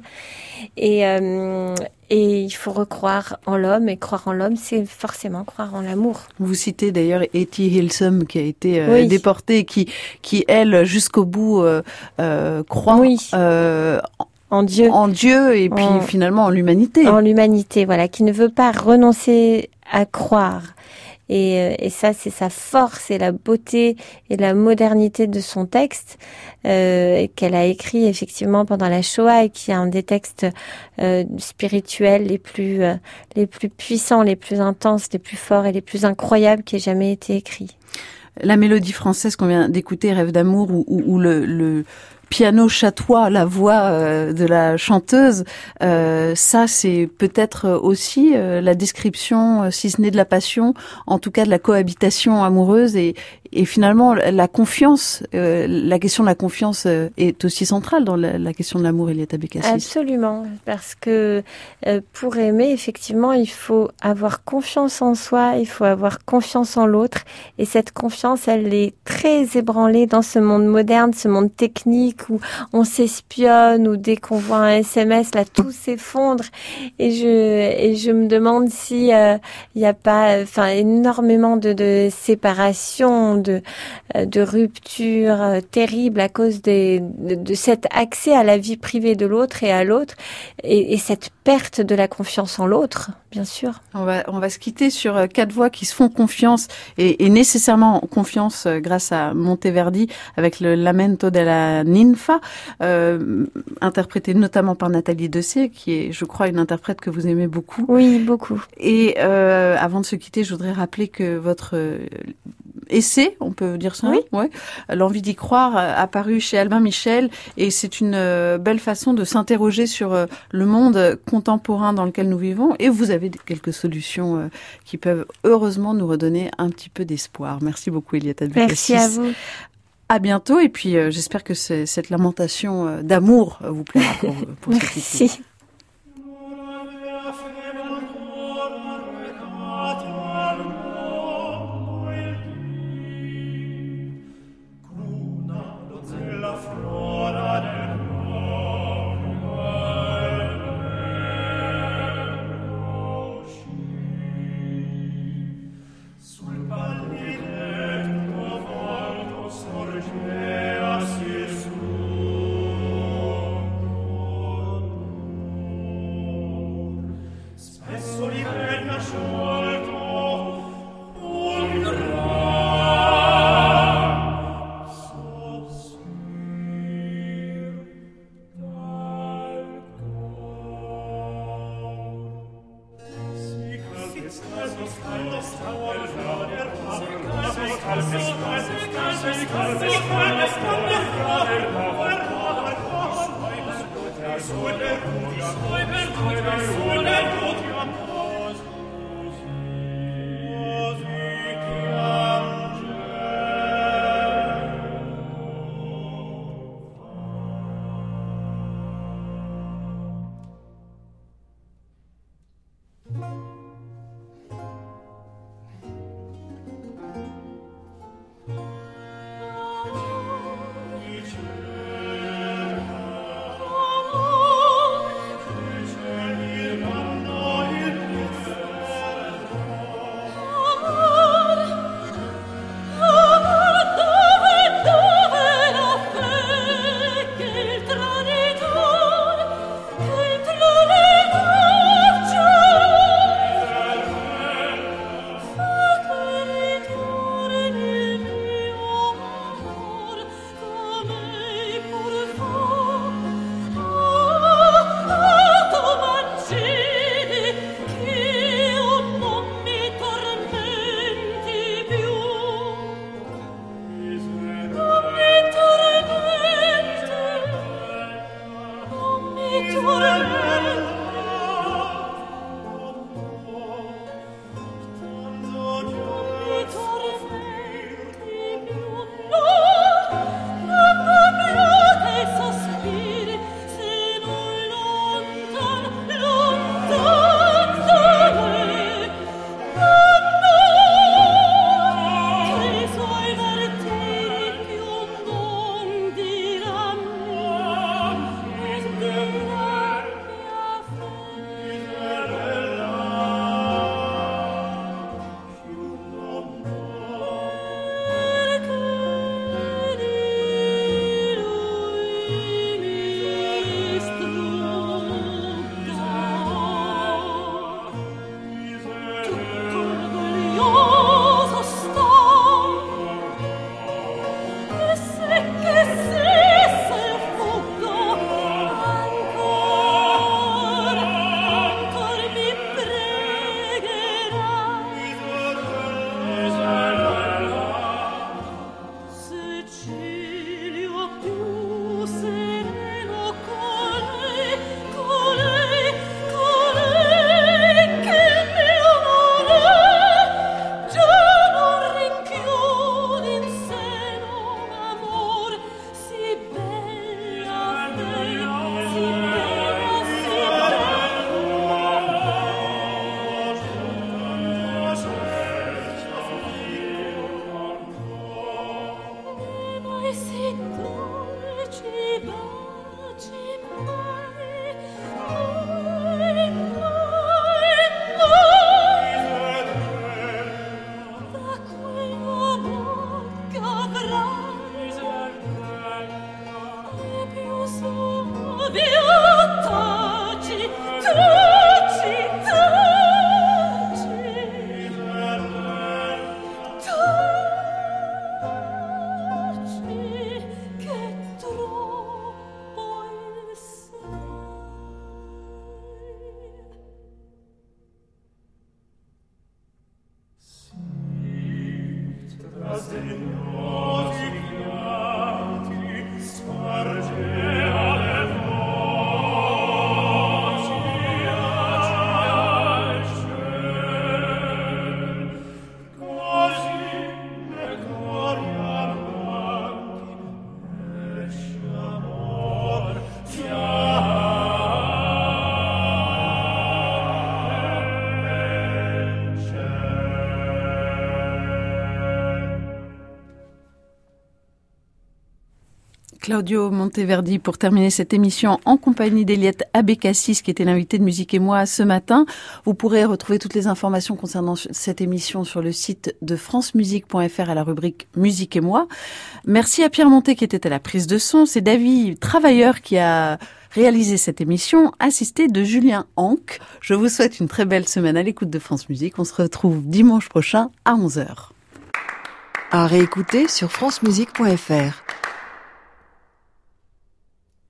Speaker 3: et euh, et il faut recroire en l'homme, et croire en l'homme, c'est forcément croire en l'amour.
Speaker 2: Vous citez d'ailleurs Etty Hillesum, qui a été euh,
Speaker 3: oui.
Speaker 2: déportée, qui, qui elle, jusqu'au bout, euh, euh, croit
Speaker 3: oui.
Speaker 2: euh,
Speaker 3: en Dieu,
Speaker 2: en Dieu, et puis
Speaker 3: en,
Speaker 2: finalement en l'humanité.
Speaker 3: En l'humanité, voilà, qui ne veut pas renoncer à croire. Et, et ça, c'est sa force et la beauté et la modernité de son texte euh, qu'elle a écrit effectivement pendant la Shoah, et qui est un des textes euh, spirituels les plus euh, les plus puissants, les plus intenses, les plus forts et les plus incroyables qui ait jamais été écrit.
Speaker 2: La mélodie française qu'on vient d'écouter, Rêve d'amour, où, où, où le, le piano chatoie la voix euh, de la chanteuse, euh, ça c'est peut-être aussi euh, la description, euh, si ce n'est de la passion, en tout cas de la cohabitation amoureuse, et, et finalement la confiance, euh, la question de la confiance euh, est aussi centrale dans la, la question de l'amour, Eliette Abécassis.
Speaker 3: Absolument, parce que euh, pour aimer, effectivement, il faut avoir confiance en soi, il faut avoir confiance en l'autre, et cette confiance, elle est très ébranlée dans ce monde moderne, ce monde technique, où on s'espionne, où dès qu'on voit un S M S, là, tout s'effondre. Et je, et je me demande si euh, il n'y a pas, enfin, énormément de, de séparation, de, de ruptures euh, terribles à cause des, de, de cet accès à la vie privée de l'autre et à l'autre, et, et cette perte de la confiance en l'autre, bien sûr.
Speaker 2: On va, on va se quitter sur quatre voix qui se font confiance, et, et nécessairement confiance grâce à Monteverdi, avec le Lamento della Ninfa, euh, interprété notamment par Nathalie Dessay, qui est, je crois, une interprète que vous aimez beaucoup.
Speaker 3: Oui, beaucoup.
Speaker 2: Et euh, avant de se quitter, je voudrais rappeler que votre euh, essai, on peut dire ça,
Speaker 3: oui.
Speaker 2: Ouais, L'envie d'y croire, a paru chez Albin Michel, et c'est une euh, belle façon de s'interroger sur euh, le monde contemporain dans lequel nous vivons, et vous avez quelques solutions euh, qui peuvent heureusement nous redonner un petit peu d'espoir. Merci beaucoup, Eliette Abécassis.
Speaker 3: Merci à vous.
Speaker 2: À bientôt, et puis euh, j'espère que cette lamentation euh, d'amour vous plaira pour, pour ce
Speaker 3: Merci.
Speaker 2: Claudio Monteverdi pour terminer cette émission en compagnie d'Eliette Abécassis qui était l'invité de Musique et Moi ce matin. Vous pourrez retrouver toutes les informations concernant cette émission sur le site de francemusique point f r à la rubrique Musique et Moi. Merci à Pierre Montet qui était à la prise de son. C'est David Travailleur qui a réalisé cette émission, assisté de Julien Anck. Je vous souhaite une très belle semaine à l'écoute de France Musique. On se retrouve dimanche prochain à onze heures.
Speaker 1: À réécouter sur francemusique point f r.